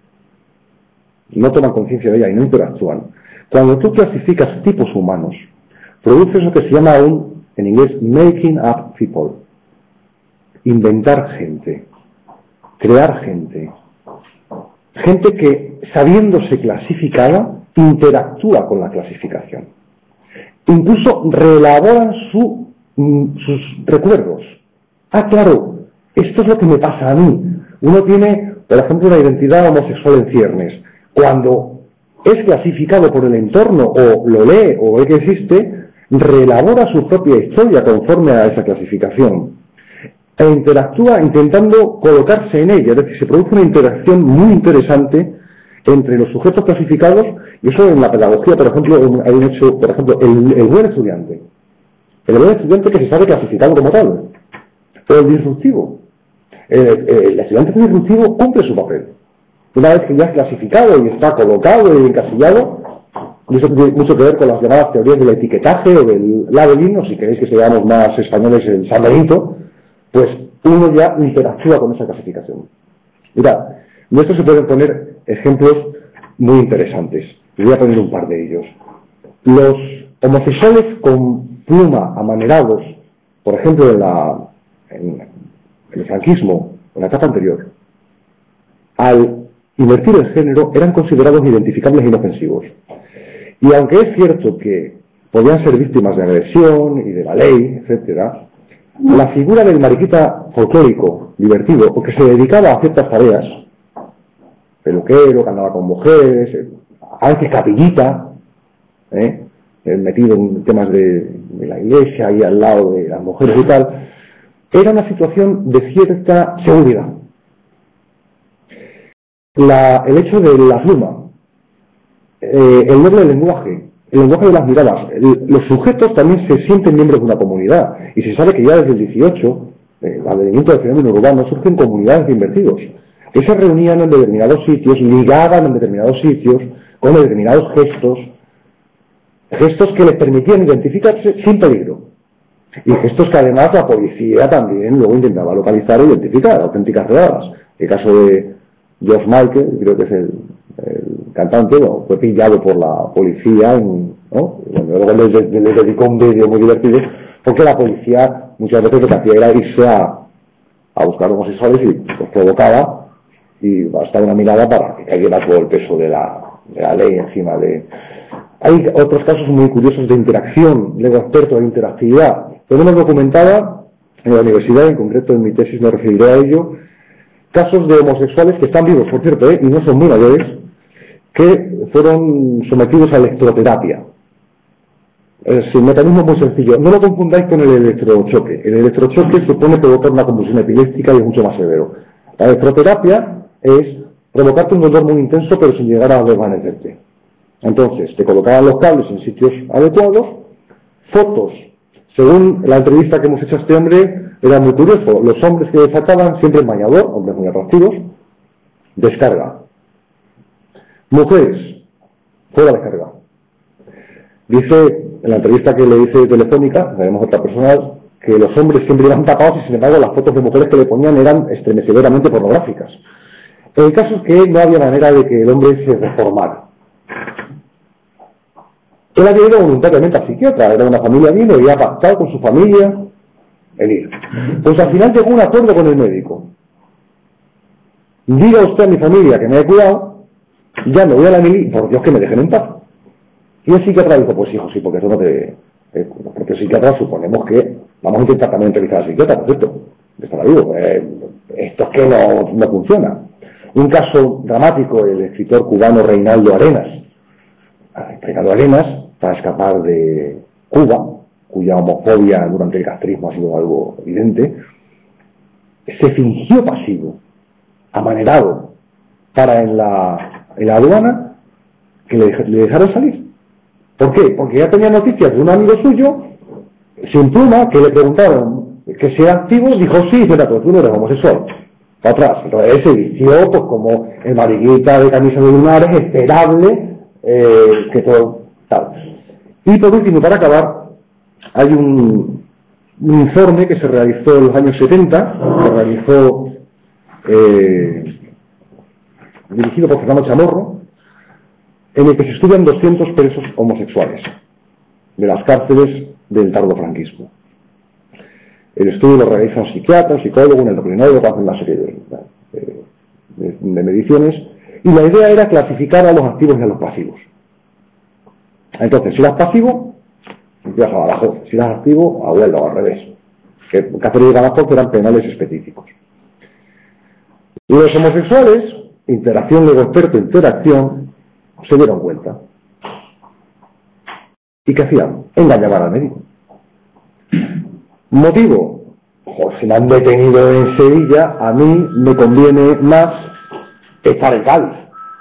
no toman conciencia de ella y no interactúan. Cuando tú clasificas tipos humanos, produces lo que se llama en inglés, making up people. Inventar gente, crear gente. Gente que, sabiéndose clasificada, interactúa con la clasificación. Incluso reelaboran sus recuerdos. Ah, claro, esto es lo que me pasa a mí. Uno tiene, por ejemplo, una identidad homosexual en ciernes. Cuando es clasificado por el entorno, o lo lee, o ve que existe, reelabora su propia historia conforme a esa clasificación. E interactúa intentando colocarse en ella. Es decir, se produce una interacción muy interesante entre los sujetos clasificados, y eso en la pedagogía, por ejemplo, hay un hecho, por ejemplo, el buen estudiante. El buen estudiante que se sabe clasificado como tal. O el disruptivo. El estudiante disruptivo cumple su papel. Una vez que ya es clasificado y está colocado y encasillado, y eso tiene mucho que ver con las llamadas teorías del etiquetaje o del labeling, o si queréis que seamos más españoles, el San Benito, pues uno ya interactúa con esa clasificación. Mirad, de esto se pueden poner ejemplos muy interesantes. Les voy a poner un par de ellos. Los homosexuales con pluma amanerados, por ejemplo en el franquismo, en la etapa anterior, al invertir el género eran considerados identificables e inofensivos. Y aunque es cierto que podían ser víctimas de agresión y de la ley, etcétera, la figura del mariquita folclórico, divertido, o que se dedicaba a ciertas tareas, peluquero, que andaba con mujeres, a veces capillita, metido en temas de la iglesia y al lado de las mujeres y tal, era una situación de cierta seguridad. El hecho de la pluma, el doble lenguaje, el lenguaje de las miradas, los sujetos también se sienten miembros de una comunidad, y se sabe que ya desde el 18, el advenimiento del fenómeno urbano, surgen comunidades de invertidos, que se reunían en determinados sitios, ligaban en determinados sitios, con determinados gestos que les permitían identificarse sin peligro, y gestos que además la policía también luego intentaba localizar e identificar, auténticas redadas. El caso de George Michael, creo que es el cantante, fue pillado por la policía, ¿no? Luego le dedicó un vídeo muy divertido, porque la policía muchas veces lo que hacía era irse a buscar homosexuales y los provocaba, y bastaba una mirada para que cayera todo el peso de la ley encima de... Hay otros casos muy curiosos de interacción, lego experto de interactividad. Tenemos documentada en la universidad, en concreto en mi tesis me referiré a ello, casos de homosexuales que están vivos, por cierto, y no son muy mayores, que fueron sometidos a electroterapia. Es un mecanismo muy sencillo. No lo confundáis con el electrochoque. El electrochoque supone provocar una convulsión epiléptica y es mucho más severo. La electroterapia es provocarte un dolor muy intenso pero sin llegar a desvanecerte. Entonces, te colocaban los cables en sitios adecuados, fotos. Según la entrevista que hemos hecho a este hombre, era muy curioso. Los hombres que sacaban, siempre en bañador, hombres muy atractivos, descarga. Mujeres, fuera descarga. Dice, en la entrevista que le hice telefónica, sabemos otra persona, que los hombres siempre iban tapados y sin embargo las fotos de mujeres que le ponían eran estremecedoramente pornográficas. El caso es que no había manera de que el hombre se reformara. Él había ido voluntariamente al psiquiatra, era una familia bien, había pactado con su familia en ir. Pues al final llegó un acuerdo con el médico. Diga usted a mi familia que me he cuidado, ya me voy a la mili, por Dios que me dejen en paz. Y el psiquiatra dijo, pues hijo, sí, porque eso no te... los propios psiquiatras suponemos que vamos a intentar también entrevistar al psiquiatra, por cierto, que estará vivo. Esto es que no funciona. Un caso dramático, el escritor cubano Reinaldo Arenas. Reinaldo Arenas, para escapar de Cuba, cuya homofobia durante el castrismo ha sido algo evidente, se fingió pasivo, amanerado, para en la aduana que le dejaron salir. ¿Por qué? Porque ya tenía noticias de un amigo suyo, sin pluma, que le preguntaron que si era activo, dijo sí, pero tú no eres homosexual. Para atrás. Entonces él se vistió pues como el mariquita de camisa de lunares, esperable, que todo tal. Y por último, para acabar, hay un informe que se realizó en los años 70, se realizó dirigido por Fernando Chamorro, en el que se estudian 200 presos homosexuales de las cárceles del tardofranquismo. El estudio lo realiza un psiquiatra, un psicólogo, un endocrinólogo, que hacen una serie de mediciones, y la idea era clasificar a los activos y a los pasivos. Entonces, si eras pasivo, empiezas abajo; si eras activo, abuelo, al revés. Que Cáceres y Gabajo eran penales específicos. Los homosexuales, interacción luego experto, interacción, se dieron cuenta. ¿Y qué hacían? Engañaban al médico. ¿Motivo? Si me han detenido en Sevilla, a mí me conviene más estar en Cádiz.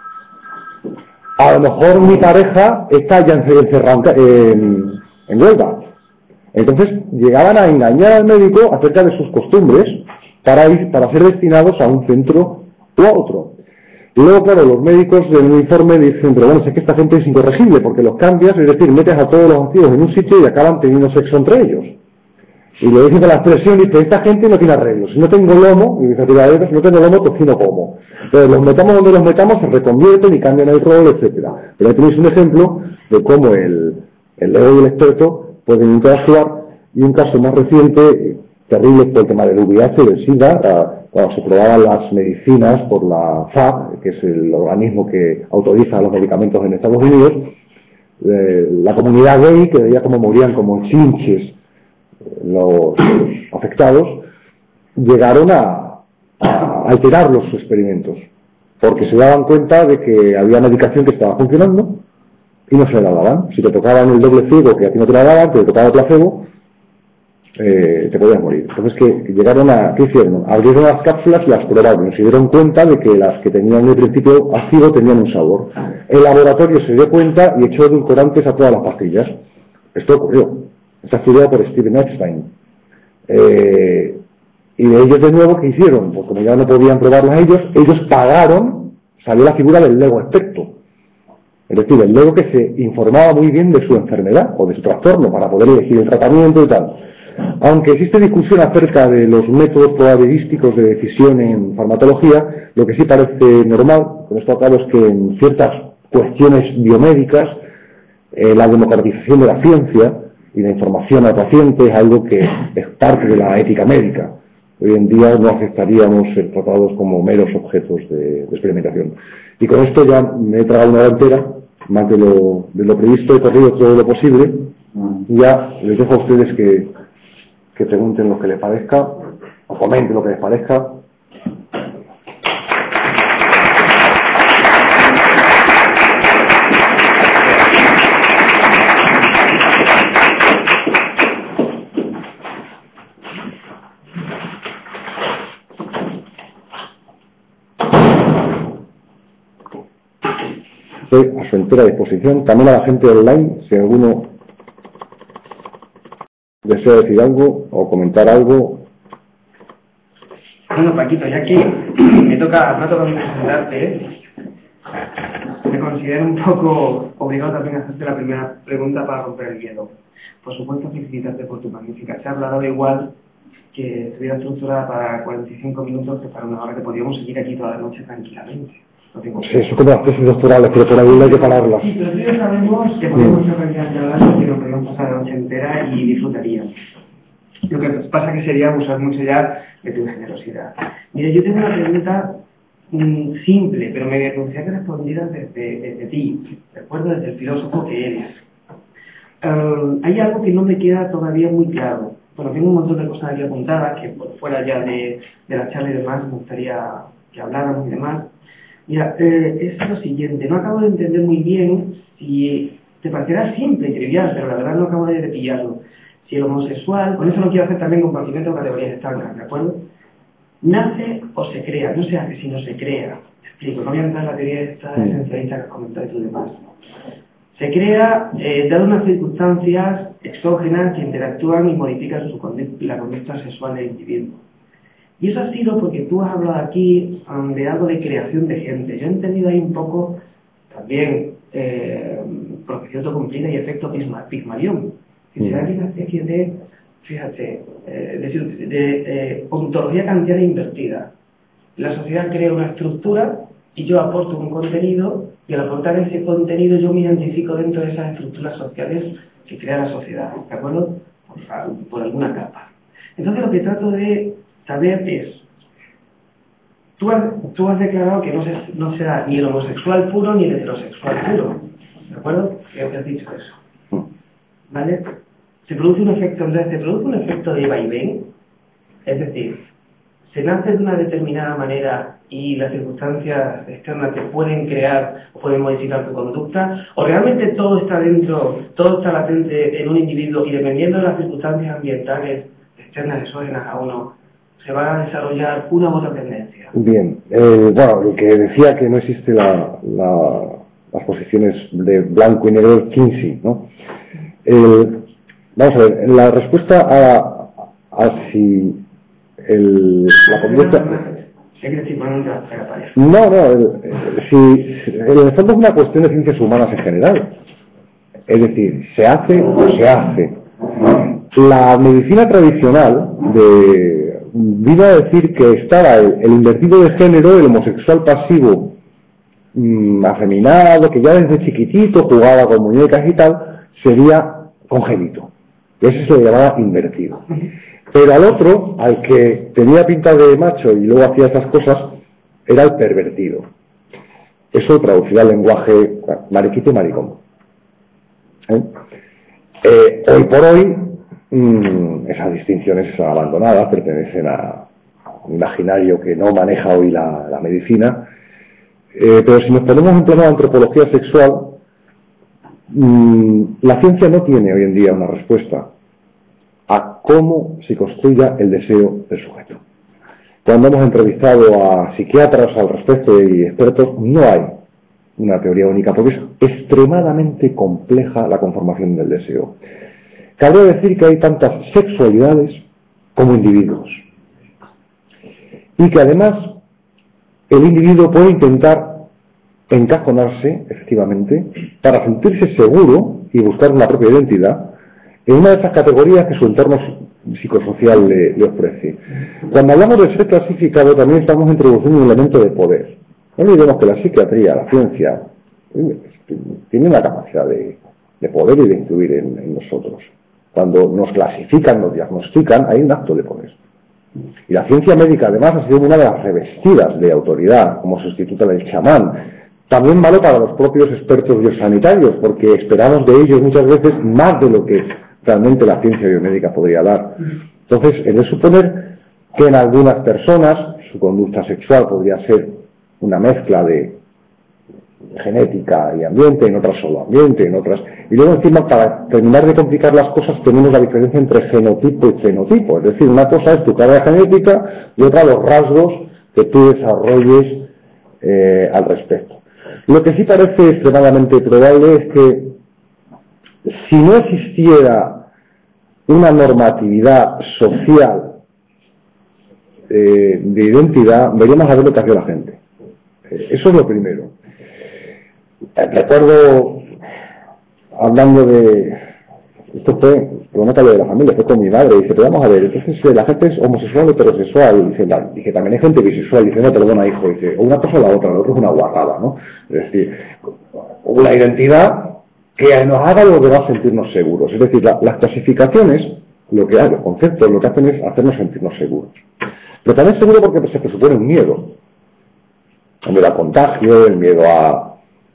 A lo mejor mi pareja está ya encerrada en Huelva. Entonces llegaban a engañar al médico acerca de sus costumbres para ser destinados a un centro u a otro. Y luego, claro, los médicos en un informe dicen, pero bueno, es que esta gente es incorregible, porque los cambias, es decir, metes a todos los vacíos en un sitio y acaban teniendo sexo entre ellos. Y lo dicen con la expresión, dice, esta gente no tiene arreglos. Si no tengo lomo, y dice, si no tengo lomo, pues sí no como. Entonces, los metamos donde los metamos, se reconvierten y cambian el rol, etcétera. Pero ahí tenéis un ejemplo de cómo el ego y el experto pueden interactuar, y un caso más reciente, terrible por el tema del VIH, del SIDA, cuando se probaban las medicinas por la FAB, que es el organismo que autoriza los medicamentos en Estados Unidos, la comunidad gay, que veía cómo morían como chinches los afectados, llegaron a alterar los experimentos, porque se daban cuenta de que había medicación que estaba funcionando y no se la daban. Si te tocaban el doble ciego, que a ti no te la daban, te tocaba el placebo, te podías morir. Entonces, ¿qué hicieron? Abrieron las cápsulas y las probaron. Se dieron cuenta de que las que tenían de principio ácido tenían un sabor. El laboratorio se dio cuenta y echó edulcorantes a todas las pastillas. Esto ocurrió. Está estudiado por Steven Epstein. Y de ellos, de nuevo, ¿qué hicieron? Pues como ya no podían probarlas ellos pagaron, salió la figura del lego experto. Es decir, el lego que se informaba muy bien de su enfermedad o de su trastorno para poder elegir el tratamiento y tal. Aunque existe discusión acerca de los métodos probabilísticos de decisión en farmacología, lo que sí parece normal, con esto acabo, es que en ciertas cuestiones biomédicas, la democratización de la ciencia y la información al paciente es algo que es parte de la ética médica. Hoy en día no aceptaríamos ser tratados como meros objetos de experimentación. Y con esto ya me he tragado una hora entera, más de lo previsto, he corrido todo lo posible. Ya les dejo a ustedes que pregunten lo que les parezca, o comenten lo que les parezca. Estoy a su entera disposición, también a la gente online, si alguno desea decir algo o comentar algo. Bueno, Paquito, ya que me toca presentarte, me considero un poco obligado también a hacerte la primera pregunta para romper el hielo. Por supuesto, felicitarte por tu magnífica charla, dado igual que estuviera estructurada para 45 minutos que para una hora, que podríamos seguir aquí toda la noche tranquilamente. Sí, eso como las tesis doctorales, pero por ahí hay que pararlas. Sí, pero tú ya sabemos que podemos organizar charlas que nos podemos pasar la noche entera y disfrutaríamos. Lo que pasa que sería abusar mucho ya de tu generosidad. Mira, yo tengo una pregunta simple, pero me gustaría que respondieras desde ti, ¿de acuerdo? Desde el filósofo que eres. Hay algo que no me queda todavía muy claro. Bueno, tengo un montón de cosas aquí apuntadas que por fuera ya de la charla y demás me gustaría que habláramos y demás. Mira, es lo siguiente, no acabo de entender muy bien si te parecerá simple y trivial, pero la verdad no acabo de pillarlo. Si el homosexual, con eso no quiero hacer también compartimento de categorías estancas, ¿de acuerdo? ¿Nace o se crea? No se hace, sino se crea. Te explico, no voy a entrar en la teoría esta esencialista que has comentado y tú demás. Se crea dado unas circunstancias exógenas que interactúan y modifican la conducta sexual del individuo. Y eso ha sido porque tú has hablado aquí de algo de creación de gente. Yo he entendido ahí un poco también profesión cumplida y efecto Pigmalión. Que será una especie de, fíjate, de ontología kantiana invertida. La sociedad crea una estructura y yo aporto un contenido, y al aportar ese contenido yo me identifico dentro de esas estructuras sociales que crea la sociedad, ¿de acuerdo? Por alguna capa. Entonces lo que trato de saber es, tú has declarado que no será ni el homosexual puro ni el heterosexual puro, ¿de acuerdo? Creo que has dicho eso, ¿vale? Se produce un efecto de vaivén, es decir, se nace de una determinada manera y las circunstancias externas te pueden crear o pueden modificar tu conducta, o realmente todo está dentro, todo está latente en un individuo y dependiendo de las circunstancias ambientales externas exógenas a uno, se va a desarrollar una u otra tendencia. Bien, bueno, lo que decía que no existe las posiciones de blanco y negro del Kinsey, ¿no? Vamos a ver, la respuesta a si la conducta... Es decir, en el fondo es una cuestión de ciencias humanas en general. Es decir, se hace o se hace. La medicina tradicional vino a decir que estaba el invertido de género, el homosexual pasivo, afeminado, que ya desde chiquitito jugaba con muñecas y tal, sería congénito. Y ese se le llamaba invertido. Pero al otro, al que tenía pinta de macho y luego hacía esas cosas, era el pervertido. Eso traducido al lenguaje mariquita y maricón. Hoy por hoy, esas distinciones están abandonadas, pertenecen a un imaginario que no maneja hoy la medicina. Pero si nos ponemos en plano de antropología sexual, la ciencia no tiene hoy en día una respuesta a cómo se construya el deseo del sujeto. Cuando hemos entrevistado a psiquiatras al respecto y expertos, no hay una teoría única, porque es extremadamente compleja la conformación del deseo. Cabría decir que hay tantas sexualidades como individuos. Y que además el individuo puede intentar encajonarse, efectivamente, para sentirse seguro y buscar una propia identidad en una de esas categorías que su entorno psicosocial le ofrece. Cuando hablamos de ser clasificado, también estamos introduciendo un elemento de poder. No olvidemos que la psiquiatría, la ciencia, tiene una capacidad de poder y de influir en nosotros. Cuando nos clasifican, nos diagnostican, hay un acto de poder. Y la ciencia médica, además, ha sido una de las revestidas de autoridad, como sustituta del chamán. También vale para los propios expertos biosanitarios, porque esperamos de ellos muchas veces más de lo que realmente la ciencia biomédica podría dar. Entonces, es de suponer que en algunas personas su conducta sexual podría ser una mezcla de genética y ambiente, en otras solo ambiente, en otras... Y luego encima, para terminar de complicar las cosas, tenemos la diferencia entre genotipo y fenotipo. Es decir, una cosa es tu carga genética y otra los rasgos que tú desarrolles al respecto. Lo que sí parece extremadamente probable es que si no existiera una normatividad social de identidad, veríamos a ver lo que hace la gente. Eso es lo primero. Recuerdo, hablando de... Esto fue, lo nota lo de la familia, fue con mi madre, y dice, pero vamos a ver, entonces la gente es homosexual o heterosexual, y dice, también hay gente bisexual, y dice, no, perdona, hijo, dice, o una cosa o la otra, lo otro es una guarrada, ¿no? Es decir, una identidad que nos haga lo que va a sentirnos seguros. Es decir, las clasificaciones, los conceptos, lo que hacen es hacernos sentirnos seguros. Pero también seguro porque se presupone un miedo. El miedo al contagio, el miedo a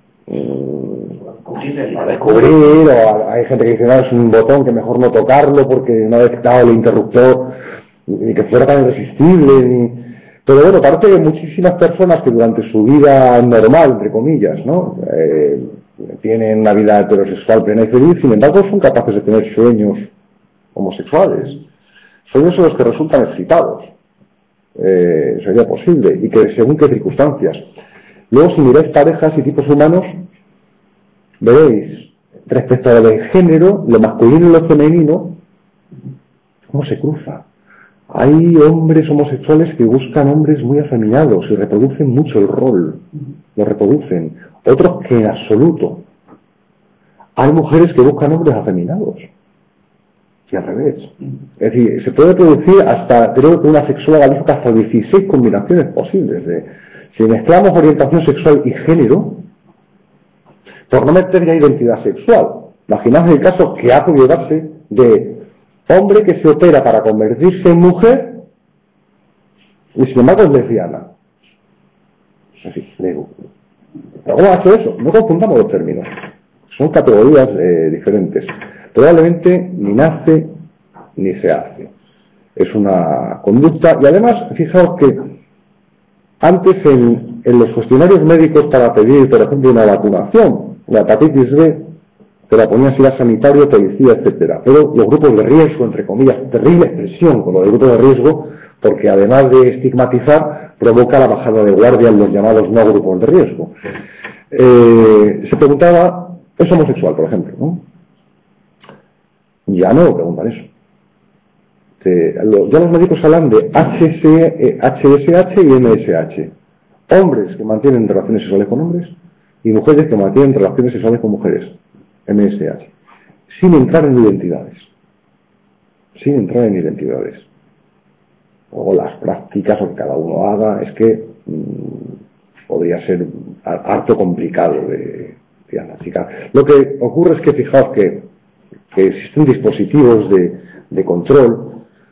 descubrir, o hay gente que dice, no, es un botón que mejor no tocarlo porque no ha detectado el interruptor, ni que fuera tan irresistible, Pero bueno, parece que muchísimas personas que durante su vida normal, entre comillas, ¿no? Tienen una vida heterosexual plena y feliz, sin embargo son capaces de tener sueños homosexuales, sueños en los que resultan excitados. Sería posible, y que según qué circunstancias. Luego, si miráis parejas y tipos humanos, veréis, respecto al género, lo masculino y lo femenino, cómo se cruza. Hay hombres homosexuales que buscan hombres muy afeminados y reproducen mucho el rol, lo reproducen. Otros que en absoluto. Hay mujeres que buscan hombres afeminados. Y al revés. Es decir, se puede producir hasta, creo que una sexóloga dijo que hasta 16 combinaciones posibles. Si mezclamos orientación sexual y género, por no meter ya identidad sexual. Imaginaos el caso que ha podido darse de hombre que se opera para convertirse en mujer y sin embargo es lesbiana. Es decir, ¿pero cómo ha hecho eso? No confundamos los términos. Son categorías diferentes. Probablemente ni nace ni se hace. Es una conducta, y además, fijaos que antes en los cuestionarios médicos para pedir, por ejemplo, una vacunación, la hepatitis B, te la ponían si era sanitario, policía, etcétera. Pero los grupos de riesgo, entre comillas, terrible expresión con lo de grupos de riesgo, porque además de estigmatizar, provoca la bajada de guardia en los llamados no grupos de riesgo. Se preguntaba, ¿es homosexual, por ejemplo? ¿No? Ya no preguntan eso. Ya los médicos hablan de HSH y MSH. Hombres que mantienen relaciones sexuales con hombres y mujeres que mantienen relaciones sexuales con mujeres. MSH. Sin entrar en identidades. Sin entrar en identidades. O las prácticas o que cada uno haga, es que podría ser harto complicado de diagnosticar. Lo que ocurre es que fijaos que existen dispositivos de control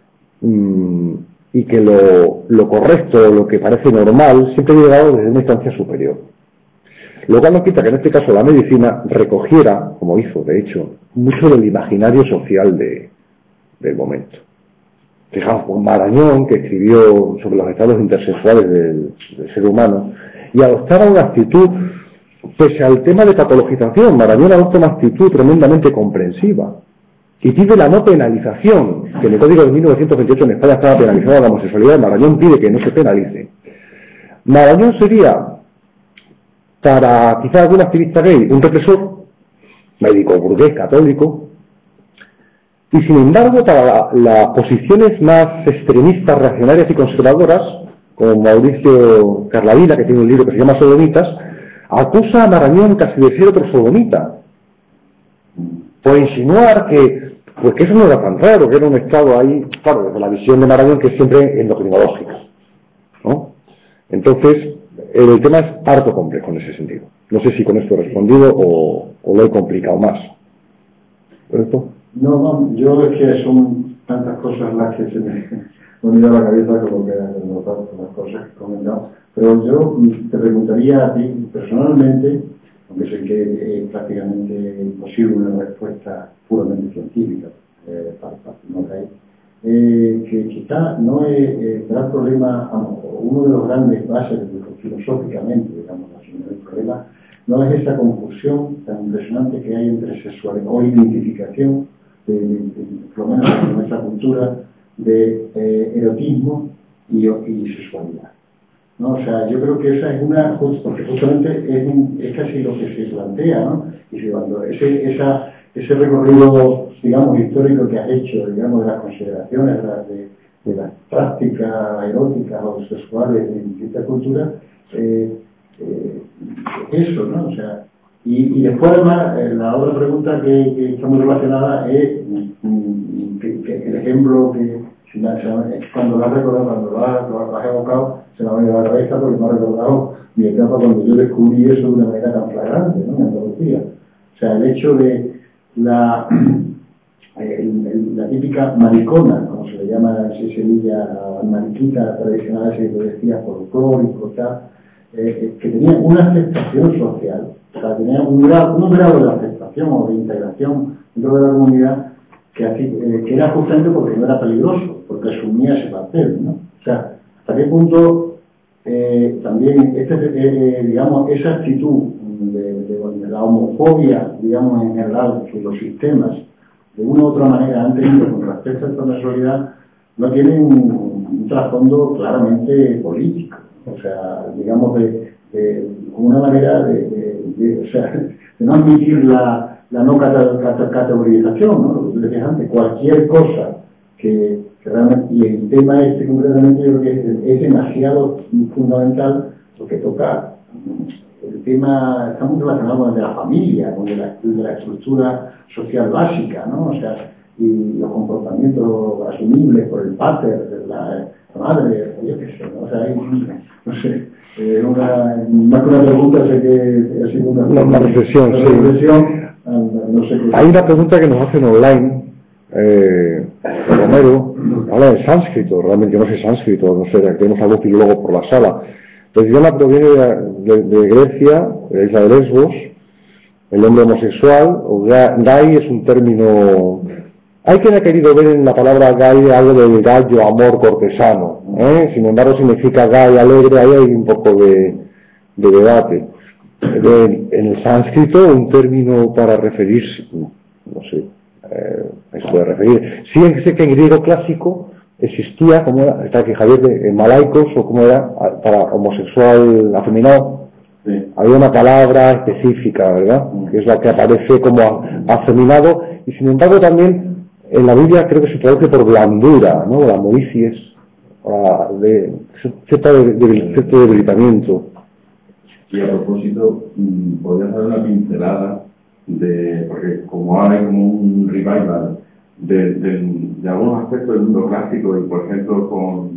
y que lo correcto, lo que parece normal, siempre ha llegado desde una instancia superior. Lo cual no quita que en este caso la medicina recogiera, como hizo de hecho, mucho del imaginario social del momento. Fijaos, Marañón, que escribió sobre los estados intersexuales del ser humano, y adoptaba una actitud, pese al tema de patologización, Marañón adopta una actitud tremendamente comprensiva, y pide la no penalización, que en el Código de 1928 en España estaba penalizada la homosexualidad, Marañón pide que no se penalice. Marañón sería, para quizá algún activista gay, un represor, médico burgués, católico, y sin embargo para las posiciones más extremistas, reaccionarias y conservadoras, como Mauricio Carlavila, que tiene un libro que se llama Sodomitas, acusa a Marañón casi de ser otro sodomita, por insinuar que eso no era tan raro, que era un estado ahí, claro, desde la visión de Marañón, que es siempre endocrinológica, ¿no? Entonces, el tema es harto complejo en ese sentido. No sé si con esto he respondido o lo he complicado más. ¿Esto? No, yo es que son tantas cosas las que se me han ido a la cabeza como que las cosas que he comentado. Pero yo te preguntaría a ti personalmente, aunque sé que es prácticamente imposible una respuesta puramente científica, que quizá no es el gran problema, uno de los grandes bases filosóficamente, digamos así, el problema no es esa confusión tan impresionante que hay entre sexualidad o identificación, por lo menos en nuestra cultura, de erotismo y sexualidad, ¿no? O sea, yo creo que esa es una, porque justamente es casi lo que se plantea, ¿no? Y si cuando ese recorrido, digamos, histórico que has hecho, digamos, de las consideraciones de las prácticas eróticas o sexuales de distintas culturas, eso, ¿no? O sea, y después además la otra pregunta que está muy relacionada es que el ejemplo cuando lo has recordado, cuando lo has evocado, se me ha venido a la cabeza porque me ha recordado mi etapa cuando yo descubrí eso de una manera tan flagrante, ¿no? En Andalucía. O sea, el hecho de la típica maricona, como se le llama en Sevilla, mariquita tradicional, se decía folclórico, tal, que tenía una aceptación social, o sea, tenía un grado de aceptación o de integración dentro de la comunidad que era justamente porque no era peligroso, porque asumía ese papel, ¿no? O sea, hasta qué punto también digamos, esa actitud de la homofobia, digamos, en general, que los sistemas de una u otra manera han tenido con respecto a esta sexualidad, no tienen un trasfondo claramente político. O sea, digamos, como una manera de no admitir la no categorización, ¿no? Lo que tú decías antes, cualquier cosa que realmente, y el tema concretamente yo creo que es demasiado fundamental porque toca el tema, está muy relacionado con el de la familia, con el de la estructura social básica, ¿no? O sea, y los comportamientos asumibles por el pater, la madre, yo qué sé, ¿no? O sea, no sé, más que una pregunta, sé que ha sido una reflexión, no sé qué. Hay una pregunta que nos hacen online, Romero, habla de sánscrito, realmente yo no sé sánscrito, no sé, tenemos algún filólogo por la sala. El idioma proviene de Grecia, de la isla de Lesbos. El hombre homosexual, o gay, es un término. Hay quien ha querido ver en la palabra gay algo del gallo, amor cortesano, sin embargo significa gay, alegre, ahí hay un poco de debate. En el sánscrito, un término para referirse, no sé, se puede referir. Sí, sé que en griego clásico existía, como era, está aquí Javier, en malaicos, o como era, para homosexual afeminado, sí. Había una palabra específica, ¿verdad? Que es la que aparece como afeminado, y sin embargo también en la Biblia creo que se traduce por blandura, ¿no? La moricies, de cierto debilitamiento. Y a propósito, podría dar una pincelada porque como ahora hay como un revival de algunos aspectos del mundo clásico, y por ejemplo con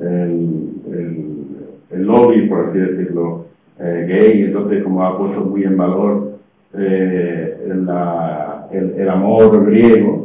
el lobby, por así decirlo, gay, entonces como ha puesto muy en valor el amor griego,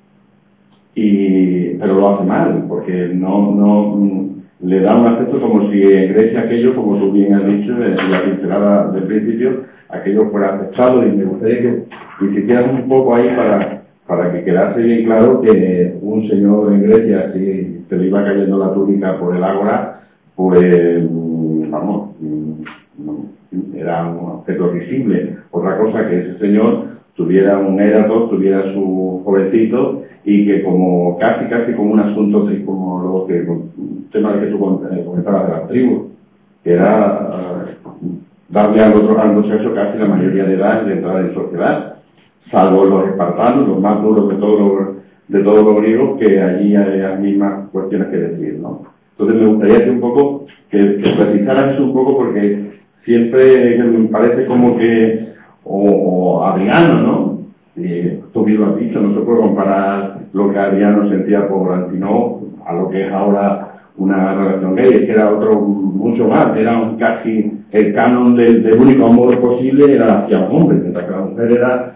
pero lo hace mal, porque no le da un aspecto como si en Grecia aquello, como tú bien has dicho en la pincelada del principio, aquello fuera aceptado, y me gustaría que insistieras un poco ahí para que quedase bien claro que un señor en Grecia, si se le iba cayendo la túnica por el ágora, pues vamos, era un objeto risible. Otra cosa que ese señor tuviera un érato, tuviera su jovencito, y que como casi como un asunto así como lo que el tema que tú comentabas de las tribus, que era darle al otro sexo casi la mayoría de edad de entrada en sociedad, salvo los espartanos, los más duros de todos los griegos, que allí hay las mismas cuestiones que decir, ¿no? Entonces me gustaría que un poco que precisaras eso un poco, porque siempre me parece como que o Adriano, ¿no? Tú mismo has dicho, no se puede comparar lo que Adriano sentía por Antinoo a lo que es ahora una relación gay, es que era otro mucho más, era casi el canon del único amor posible era hacia un hombre, mientras que la mujer era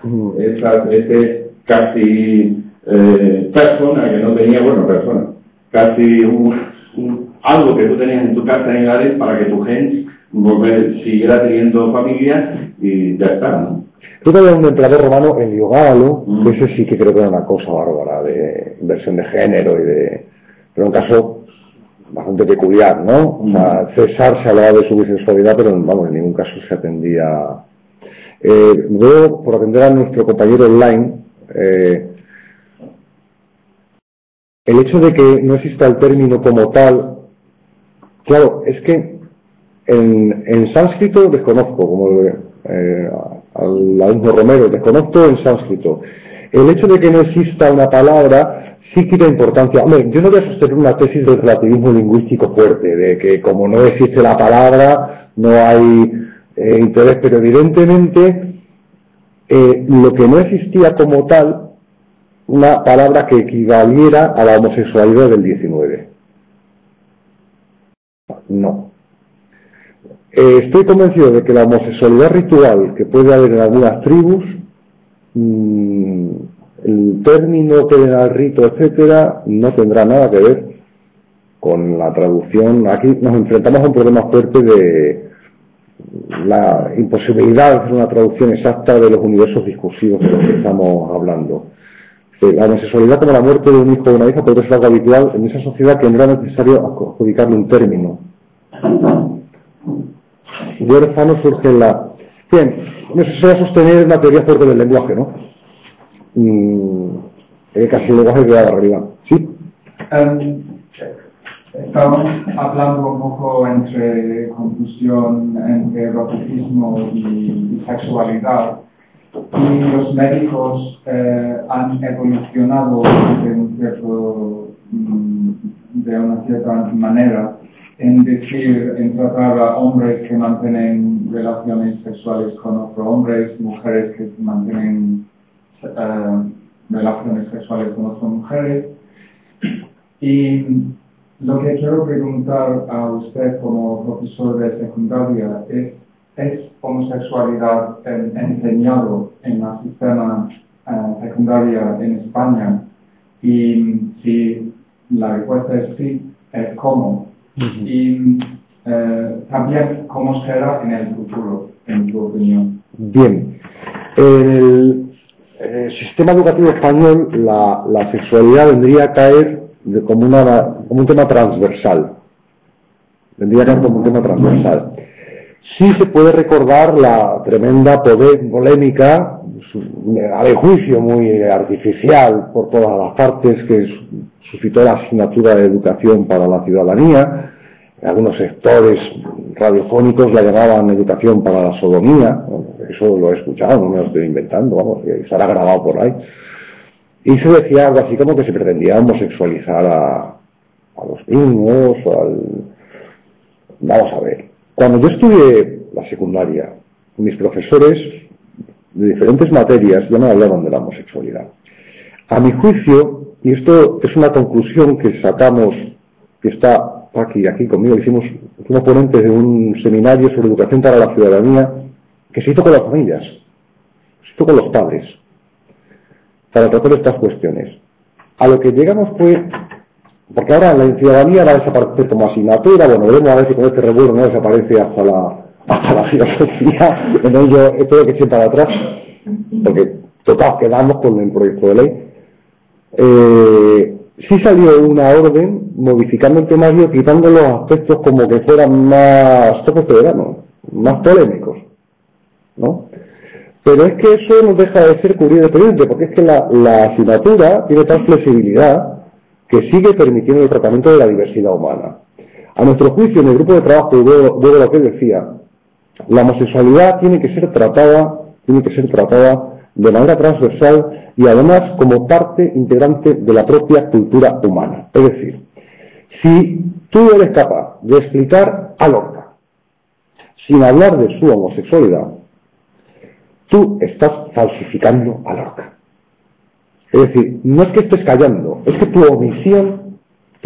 casi persona que no tenía, casi algo que tú tenías en tu casa en Gales para que tu gente siguiera teniendo familia, y ya está, ¿no? Yo tenía un emperador romano, Heliogalo, que ese sí que creo que era una cosa bárbara de inversión de género pero un caso bastante peculiar, ¿no? O sea, César se hablaba de su bisexualidad, pero vamos, en ningún caso se atendía. Luego, por atender a nuestro compañero online, el hecho de que no exista el término como tal, claro, es que en sánscrito desconozco, como al alumno Romero, desconozco en sánscrito. El hecho de que no exista una palabra sí quita importancia. Hombre, yo no voy a sostener una tesis del relativismo lingüístico fuerte, de que como no existe la palabra, no hay interés, pero evidentemente lo que no existía como tal, una palabra que equivaliera a la homosexualidad del 19. No. Estoy convencido de que la homosexualidad ritual que puede haber en algunas tribus, el término que da el rito, etcétera, no tendrá nada que ver con la traducción. Aquí nos enfrentamos a un problema fuerte de la imposibilidad de hacer una traducción exacta de los universos discursivos de los que estamos hablando. La homosexualidad, como la muerte de un hijo o de una hija, podría ser algo habitual en esa sociedad que no era necesario adjudicarle un término. Huérfano surge en la... Bien, necesario sostener una teoría fuerte del lenguaje, ¿no? Casi el lenguaje queda arriba. ¿Sí? Estamos hablando un poco entre confusión entre eroticismo y sexualidad, y los médicos han evolucionado de una cierta manera en tratar a hombres que mantienen relaciones sexuales con otros hombres, mujeres que mantienen relaciones sexuales con otras mujeres. Y lo que quiero preguntar a usted como profesor de secundaria ¿es homosexualidad enseñado en el sistema secundaria en España? Y si la respuesta es sí, es cómo. Y también cómo será en el futuro, en tu opinión. Bien. En el sistema educativo español la sexualidad vendría a caer como un tema transversal. Sí se puede recordar la tremenda polémica, a mi juicio muy artificial por todas las partes, que suscitó la asignatura de educación para la ciudadanía. Algunos sectores radiofónicos la llamaban educación para la sodomía. Eso lo he escuchado, no me lo estoy inventando, vamos, estará grabado por ahí. Y se decía algo así como que se pretendía homosexualizar a los niños o al... Vamos a ver, cuando yo estudié la secundaria, mis profesores de diferentes materias ya me hablaban de la homosexualidad. A mi juicio, y esto es una conclusión que sacamos, que está aquí conmigo, fuimos ponentes de un seminario sobre educación para la ciudadanía que se hizo con las familias, se hizo con los padres, para tratar estas cuestiones. A lo que llegamos fue, porque ahora la ciudadanía va a desaparecer como asignatura, bueno, veremos a ver si con este revuelo no desaparece hasta la filosofía, en ello todo que eche para atrás, porque total quedamos con el proyecto de ley. Sí salió una orden modificando el temario, quitando los aspectos como que fueran más topos de verano, más polémicos, ¿no? Pero es que eso no deja de ser curioso independiente, porque es que la asignatura tiene tal flexibilidad que sigue permitiendo el tratamiento de la diversidad humana. A nuestro juicio, en el grupo de trabajo, luego lo que decía, la homosexualidad tiene que ser tratada de manera transversal y además como parte integrante de la propia cultura humana. Es decir, si tú eres capaz de explicar a Lorca sin hablar de su homosexualidad, tú estás falsificando a Lorca. Es decir, no es que estés callando, es que tu omisión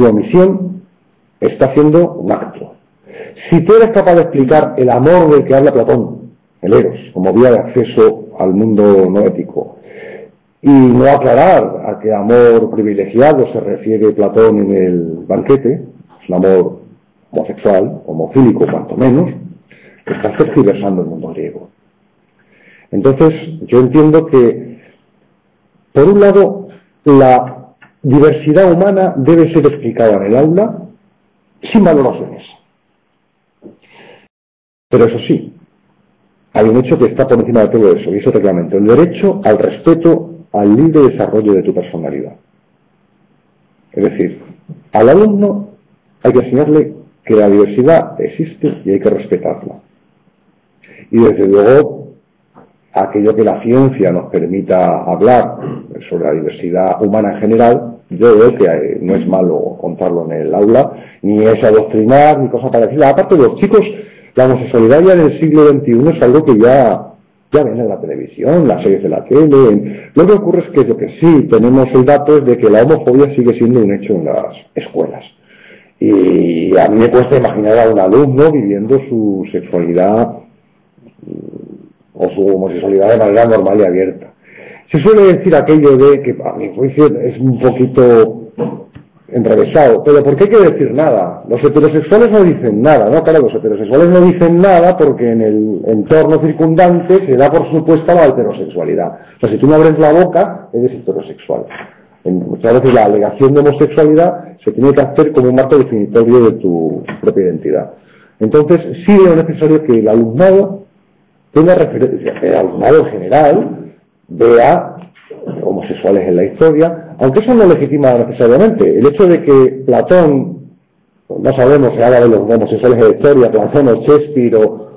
está haciendo un acto. Si tú eres capaz de explicar el amor del que habla Platón, el eros, como vía de acceso al mundo no ético, y no aclarar a qué amor privilegiado se refiere Platón en el banquete, es un amor homosexual, homofílico cuanto menos, estás tergiversando el mundo griego. Entonces, yo entiendo que, por un lado, la diversidad humana debe ser explicada en el aula sin valoraciones. Pero eso sí, hay un hecho que está por encima de todo eso, y es el reglamento, el derecho al respeto al libre desarrollo de tu personalidad. Es decir, al alumno hay que enseñarle que la diversidad existe y hay que respetarla. Y desde luego, aquello que la ciencia nos permita hablar sobre la diversidad humana en general, yo veo que no es malo contarlo en el aula, ni es adoctrinar, ni cosas parecidas. Aparte de los chicos, la homosexualidad ya en el siglo XXI es algo que ya viene en la televisión, las series de la tele. Lo que ocurre es que lo que sí tenemos el dato es de que la homofobia sigue siendo un hecho en las escuelas. Y a mí me cuesta imaginar a un alumno viviendo su sexualidad o su homosexualidad de manera normal y abierta. Se suele decir aquello de que a mi juicio es un poquito enrevesado, pero ¿por qué hay que decir nada? Los heterosexuales no dicen nada, ¿no? Claro, los heterosexuales no dicen nada porque en el entorno circundante se da por supuesta la heterosexualidad. O sea, si tú no abres la boca, eres heterosexual. Muchas veces la alegación de homosexualidad se tiene que hacer como un marco definitorio de tu propia identidad. Entonces, sí es necesario que el alumnado tenga referencia, el alumnado en general vea homosexuales en la historia, aunque eso no legitima necesariamente. El hecho de que Platón, no sabemos si habla de los homosexuales en la historia, Platón o Shakespeare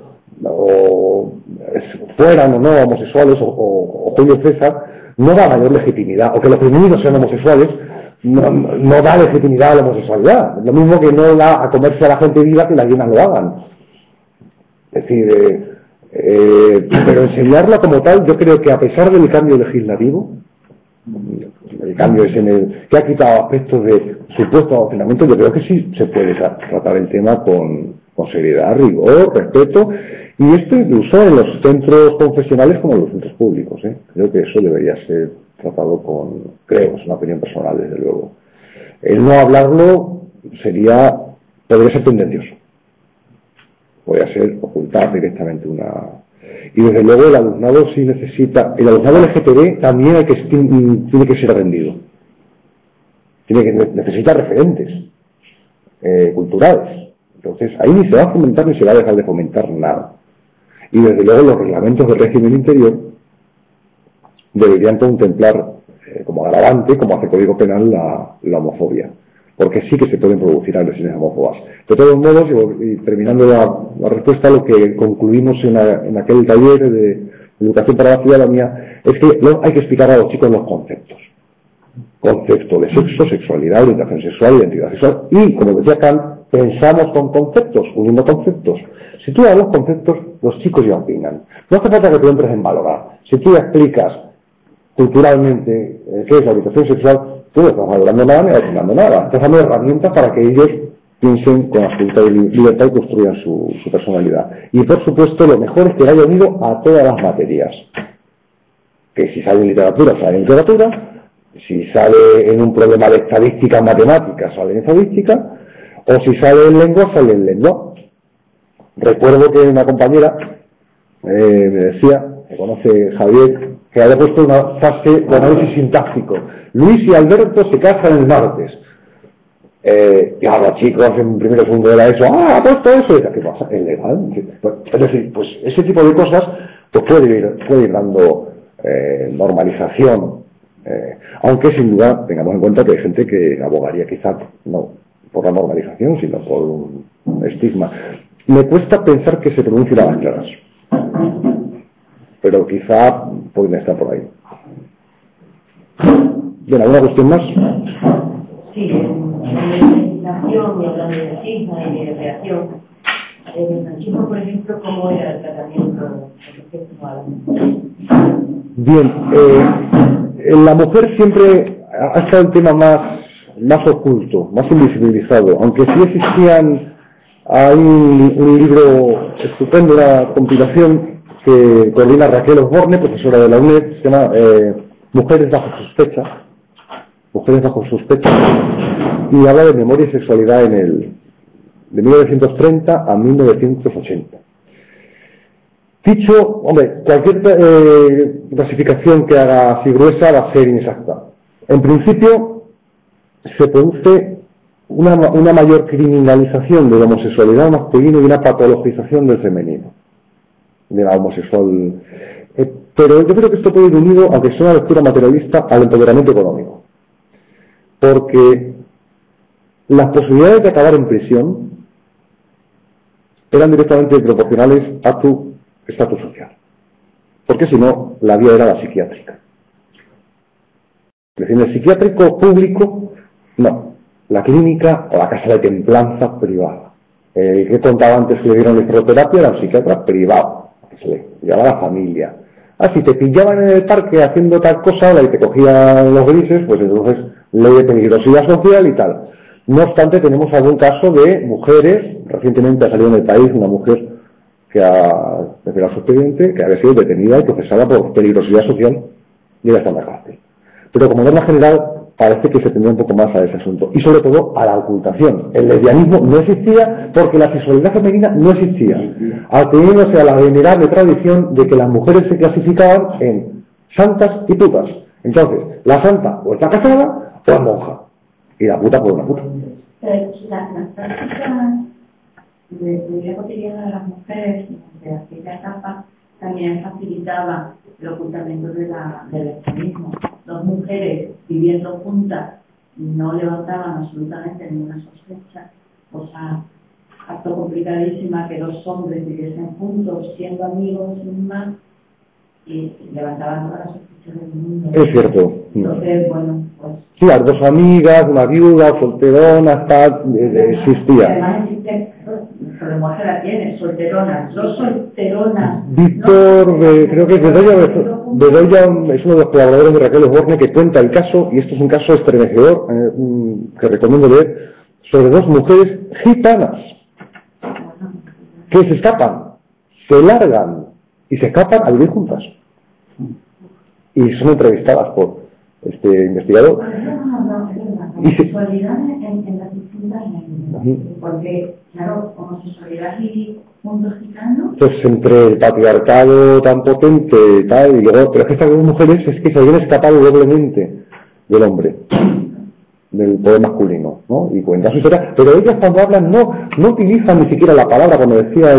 o fueran o no homosexuales o Julio César, no da mayor legitimidad, o que los femeninos sean homosexuales no da legitimidad a la homosexualidad. Lo mismo que no da a comerse a la gente viva que las hienas lo hagan. Es decir, pero enseñarla como tal, yo creo que a pesar del cambio legislativo, el cambio es que ha quitado aspectos de supuesto adoctrinamiento, yo creo que sí se puede tratar el tema con seriedad, rigor, respeto, y esto incluso en los centros confesionales como en los centros públicos. Creo que eso debería ser tratado creo, es una opinión personal desde luego. El no hablarlo podría ser tendencioso. Podría ser ocultar directamente y desde luego el alumnado sí necesita, el alumnado LGTB también tiene que ser rendido. Necesita referentes culturales. Entonces ahí ni se va a fomentar ni se va a dejar de fomentar nada. Y desde luego los reglamentos del régimen interior deberían contemplar como agravante, como hace Código Penal, la homofobia. Porque sí que se pueden producir agresiones homófobas. De todos modos, y terminando la respuesta, lo que concluimos en aquel taller de educación para la ciudadanía es que hay que explicar a los chicos los conceptos. concepto de sexo, sexualidad, orientación sexual, identidad sexual, y, como decía Kant, pensamos con conceptos, uniendo conceptos. Si tú hablas conceptos, los chicos ya opinan. No hace falta que tú entres en valorar. Si tú explicas culturalmente qué es la orientación sexual, tú no estás valorando nada ni opinando nada. Estás dando herramientas para que ellos piensen con absoluta libertad y construyan su personalidad. Y, por supuesto, lo mejor es que vaya unido a todas las materias. Que si sale en literatura, sale en literatura. Si sale en un problema de estadística, matemáticas, sale en estadística. O si sale en lengua, sale en lengua. Recuerdo que una compañera me decía, que conoce Javier, que había puesto una fase de análisis sintáctico. Luis y Alberto se casan el martes. Y ahora, chicos, en primero o segundo era eso. ¡Ah, ha puesto eso! ¿Qué pasa? ¿Es legal? Es decir, pues ese tipo de cosas pues puede ir dando normalización. Aunque sin duda tengamos en cuenta que hay gente que abogaría quizá no por la normalización, sino por un estigma. Me cuesta pensar que se pronuncien a las claras, pero quizá pueden estar por ahí. Bien, ¿alguna cuestión más? Sí, en la legislación y hablando de machismo y de creación, en el machismo, por ejemplo, ¿cómo era el tratamiento respecto a la mujer? Bien, en la mujer siempre ha estado el tema más oculto, más invisibilizado, aunque sí existían. Hay un libro estupendo, una compilación que coordina Raquel Osborne, profesora de la UNED, se llama Mujeres bajo sospecha, y habla de memoria y sexualidad de 1930 a 1980. Dicho, hombre, cualquier clasificación que haga así gruesa va a ser inexacta. En principio, se produce una mayor criminalización de la homosexualidad masculina y una patologización del femenino, de la homosexual. Pero yo creo que esto puede ir unido, aunque sea una lectura materialista, al empoderamiento económico. Porque las posibilidades de acabar en prisión eran directamente proporcionales a tu estatus social. Porque si no, la vía era la psiquiátrica. Es decir, en el psiquiátrico público, no. La clínica o la casa de templanza privada. El que contaba antes que le dieron electroterapia era un psiquiatra privado, que se le llevaba a la familia. Si te pillaban en el parque haciendo tal cosa y te cogían los grises, pues entonces ley de peligrosidad social y tal. No obstante, tenemos algún caso de mujeres, recientemente ha salido en el país una mujer que ha revelado su expediente, que había sido detenida y procesada por peligrosidad social y ahora está en la cárcel. Pero como norma general, parece que se tendría un poco más a ese asunto. Y sobre todo a la ocultación. El lesbianismo no existía porque la sexualidad femenina no existía. Ateniéndose a la venerable tradición de que las mujeres se clasificaban en santas y putas. Entonces, la santa o está casada o es monja. Y la puta por una puta. Las prácticas de vida cotidiana de las mujeres de aquella etapa también facilitaba el ocultamiento del lesbianismo. Dos mujeres viviendo juntas no levantaban absolutamente ninguna sospecha, cosa harto complicadísima que dos hombres viviesen juntos siendo amigos sin más y levantaban todas las sospechas del mundo. Es cierto. Entonces, bueno, pues... Sí, las dos amigas, una viuda, solterona, tal, existía. Además existe, el lenguaje la tiene, solteronas, dos solteronas. Víctor, creo que Bedoya es uno de los colaboradores de Raquel Osborne que cuenta el caso, y esto es un caso estremecedor, que recomiendo leer, sobre dos mujeres gitanas que se escapan, se largan y se escapan a vivir juntas. Y son entrevistadas por este investigador. La sexualidad en las distintas lenguas, porque, claro, homosexualidad y mundo gitano. Pues entre el patriarcado tan potente y tal, y luego, pero es que estas dos mujeres es que se habían escapado doblemente del hombre, del poder masculino, ¿no? Y cuentan su historia, pero ellas cuando hablan no utilizan ni siquiera la palabra, como decía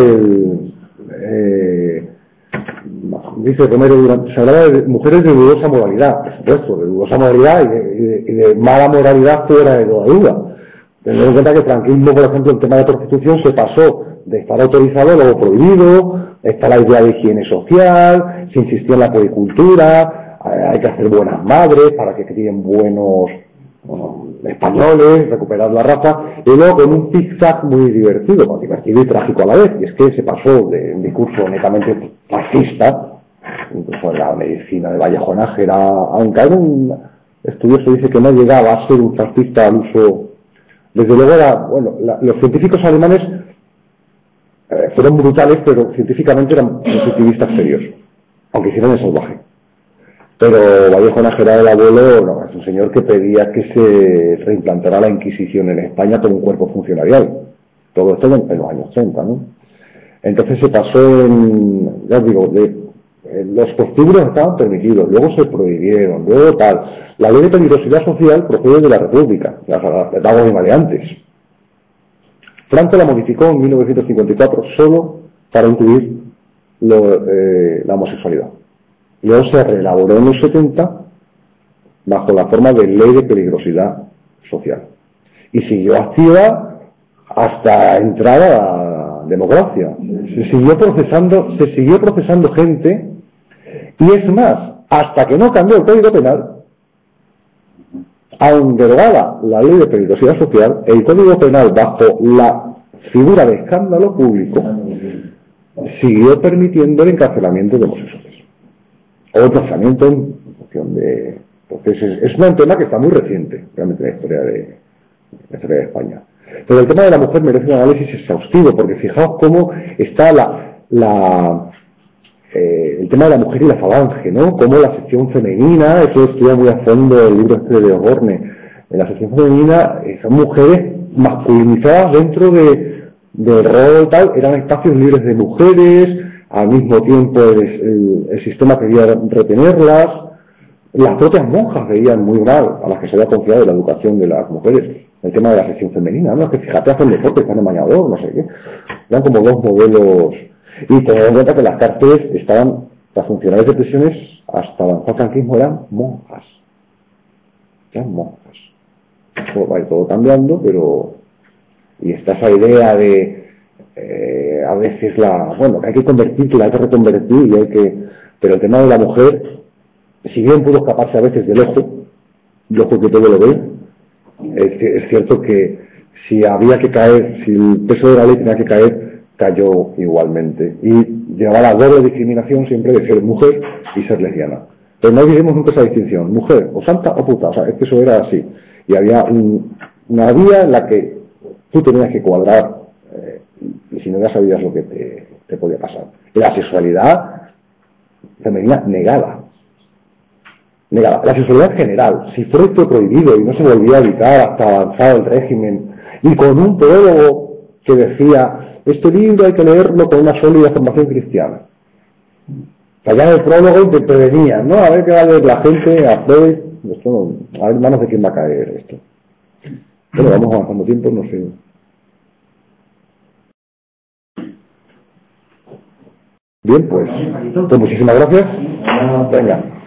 dice Romero, se hablaba de mujeres de dudosa moralidad, por supuesto, de dudosa moralidad y de mala moralidad fuera de toda duda. Teniendo en cuenta que el franquismo, por ejemplo, el tema de prostitución se pasó de estar autorizado a luego prohibido, está la idea de higiene social, se insistía en la policultura, hay que hacer buenas madres para que críen buenos españoles, recuperar la raza, y luego con un zigzag muy divertido y trágico a la vez, y es que se pasó de un discurso netamente fascista, incluso en la medicina de Vallejo Nájera, aunque algún estudioso dice que no llegaba a ser un fascista al uso. Desde luego los científicos alemanes fueron brutales, pero científicamente eran positivistas serios, aunque hicieran el salvaje. Pero Vallejo Nájera, el abuelo, no, es un señor que pedía que se reimplantara la Inquisición en España como un cuerpo funcionarial. Todo esto en los años 30, ¿no? Entonces se pasó ya os digo, los prostíbulos estaban permitidos, luego se prohibieron, luego tal. La ley de peligrosidad social procede de la República, las damos de maleantes. Franco la modificó en 1954 solo para incluir la homosexualidad. Luego se reelaboró en los 70 bajo la forma de ley de peligrosidad social. Y siguió activa hasta entrar a la democracia. Se siguió procesando gente, y es más, hasta que no cambió el Código Penal, aun derogada la ley de peligrosidad social, el Código Penal, bajo la figura de escándalo público, siguió permitiendo el encarcelamiento de homosexuales. O el tratamiento en función de... Entonces es un tema que está muy reciente realmente en la historia de España. Pero el tema de la mujer merece un análisis exhaustivo, porque fijaos cómo está el tema de la mujer y la falange, ¿no? Cómo la sección femenina, eso estudia muy a fondo el libro de Osborne, en la sección femenina son mujeres masculinizadas dentro del rol tal, eran espacios libres de mujeres. Al mismo tiempo el sistema quería retenerlas. Las propias monjas veían muy mal a las que se había confiado la educación de las mujeres. El tema de la sección femenina, ¿no? Es que fíjate, hacen deporte, están en bañador, no sé qué. Eran como dos modelos. Y teniendo en cuenta que las cárceles estaban, las funcionarias de prisiones, hasta avanzar el franquismo, eran monjas. Eran monjas. Eso va todo cambiando, pero... Y está esa idea de... a veces que hay que convertirla, hay que reconvertir, pero el tema de la mujer, si bien pudo escaparse a veces del ojo que todo lo ve, es cierto que si había que caer, si el peso de la ley tenía que caer, cayó igualmente, y llevaba la doble discriminación siempre de ser mujer y ser lesbiana. Pero no olvidemos nunca esa distinción, mujer o santa o puta, o sea, es que eso era así, y había una vía en la que tú tenías que cuadrar, y si no ya sabías lo que te podía pasar. La sexualidad femenina negada. La sexualidad en general. Si Freud fue prohibido y no se volvía a evitar hasta avanzado el régimen, y con un teólogo que decía, este libro hay que leerlo con una sólida formación cristiana. Allá en el prólogo te prevenían, ¿no? A ver qué va a leer la gente, a Freud, a ver manos de quién va a caer esto. Bueno, vamos avanzando tiempo, no sé. Bien, pues muchísimas gracias. Venga.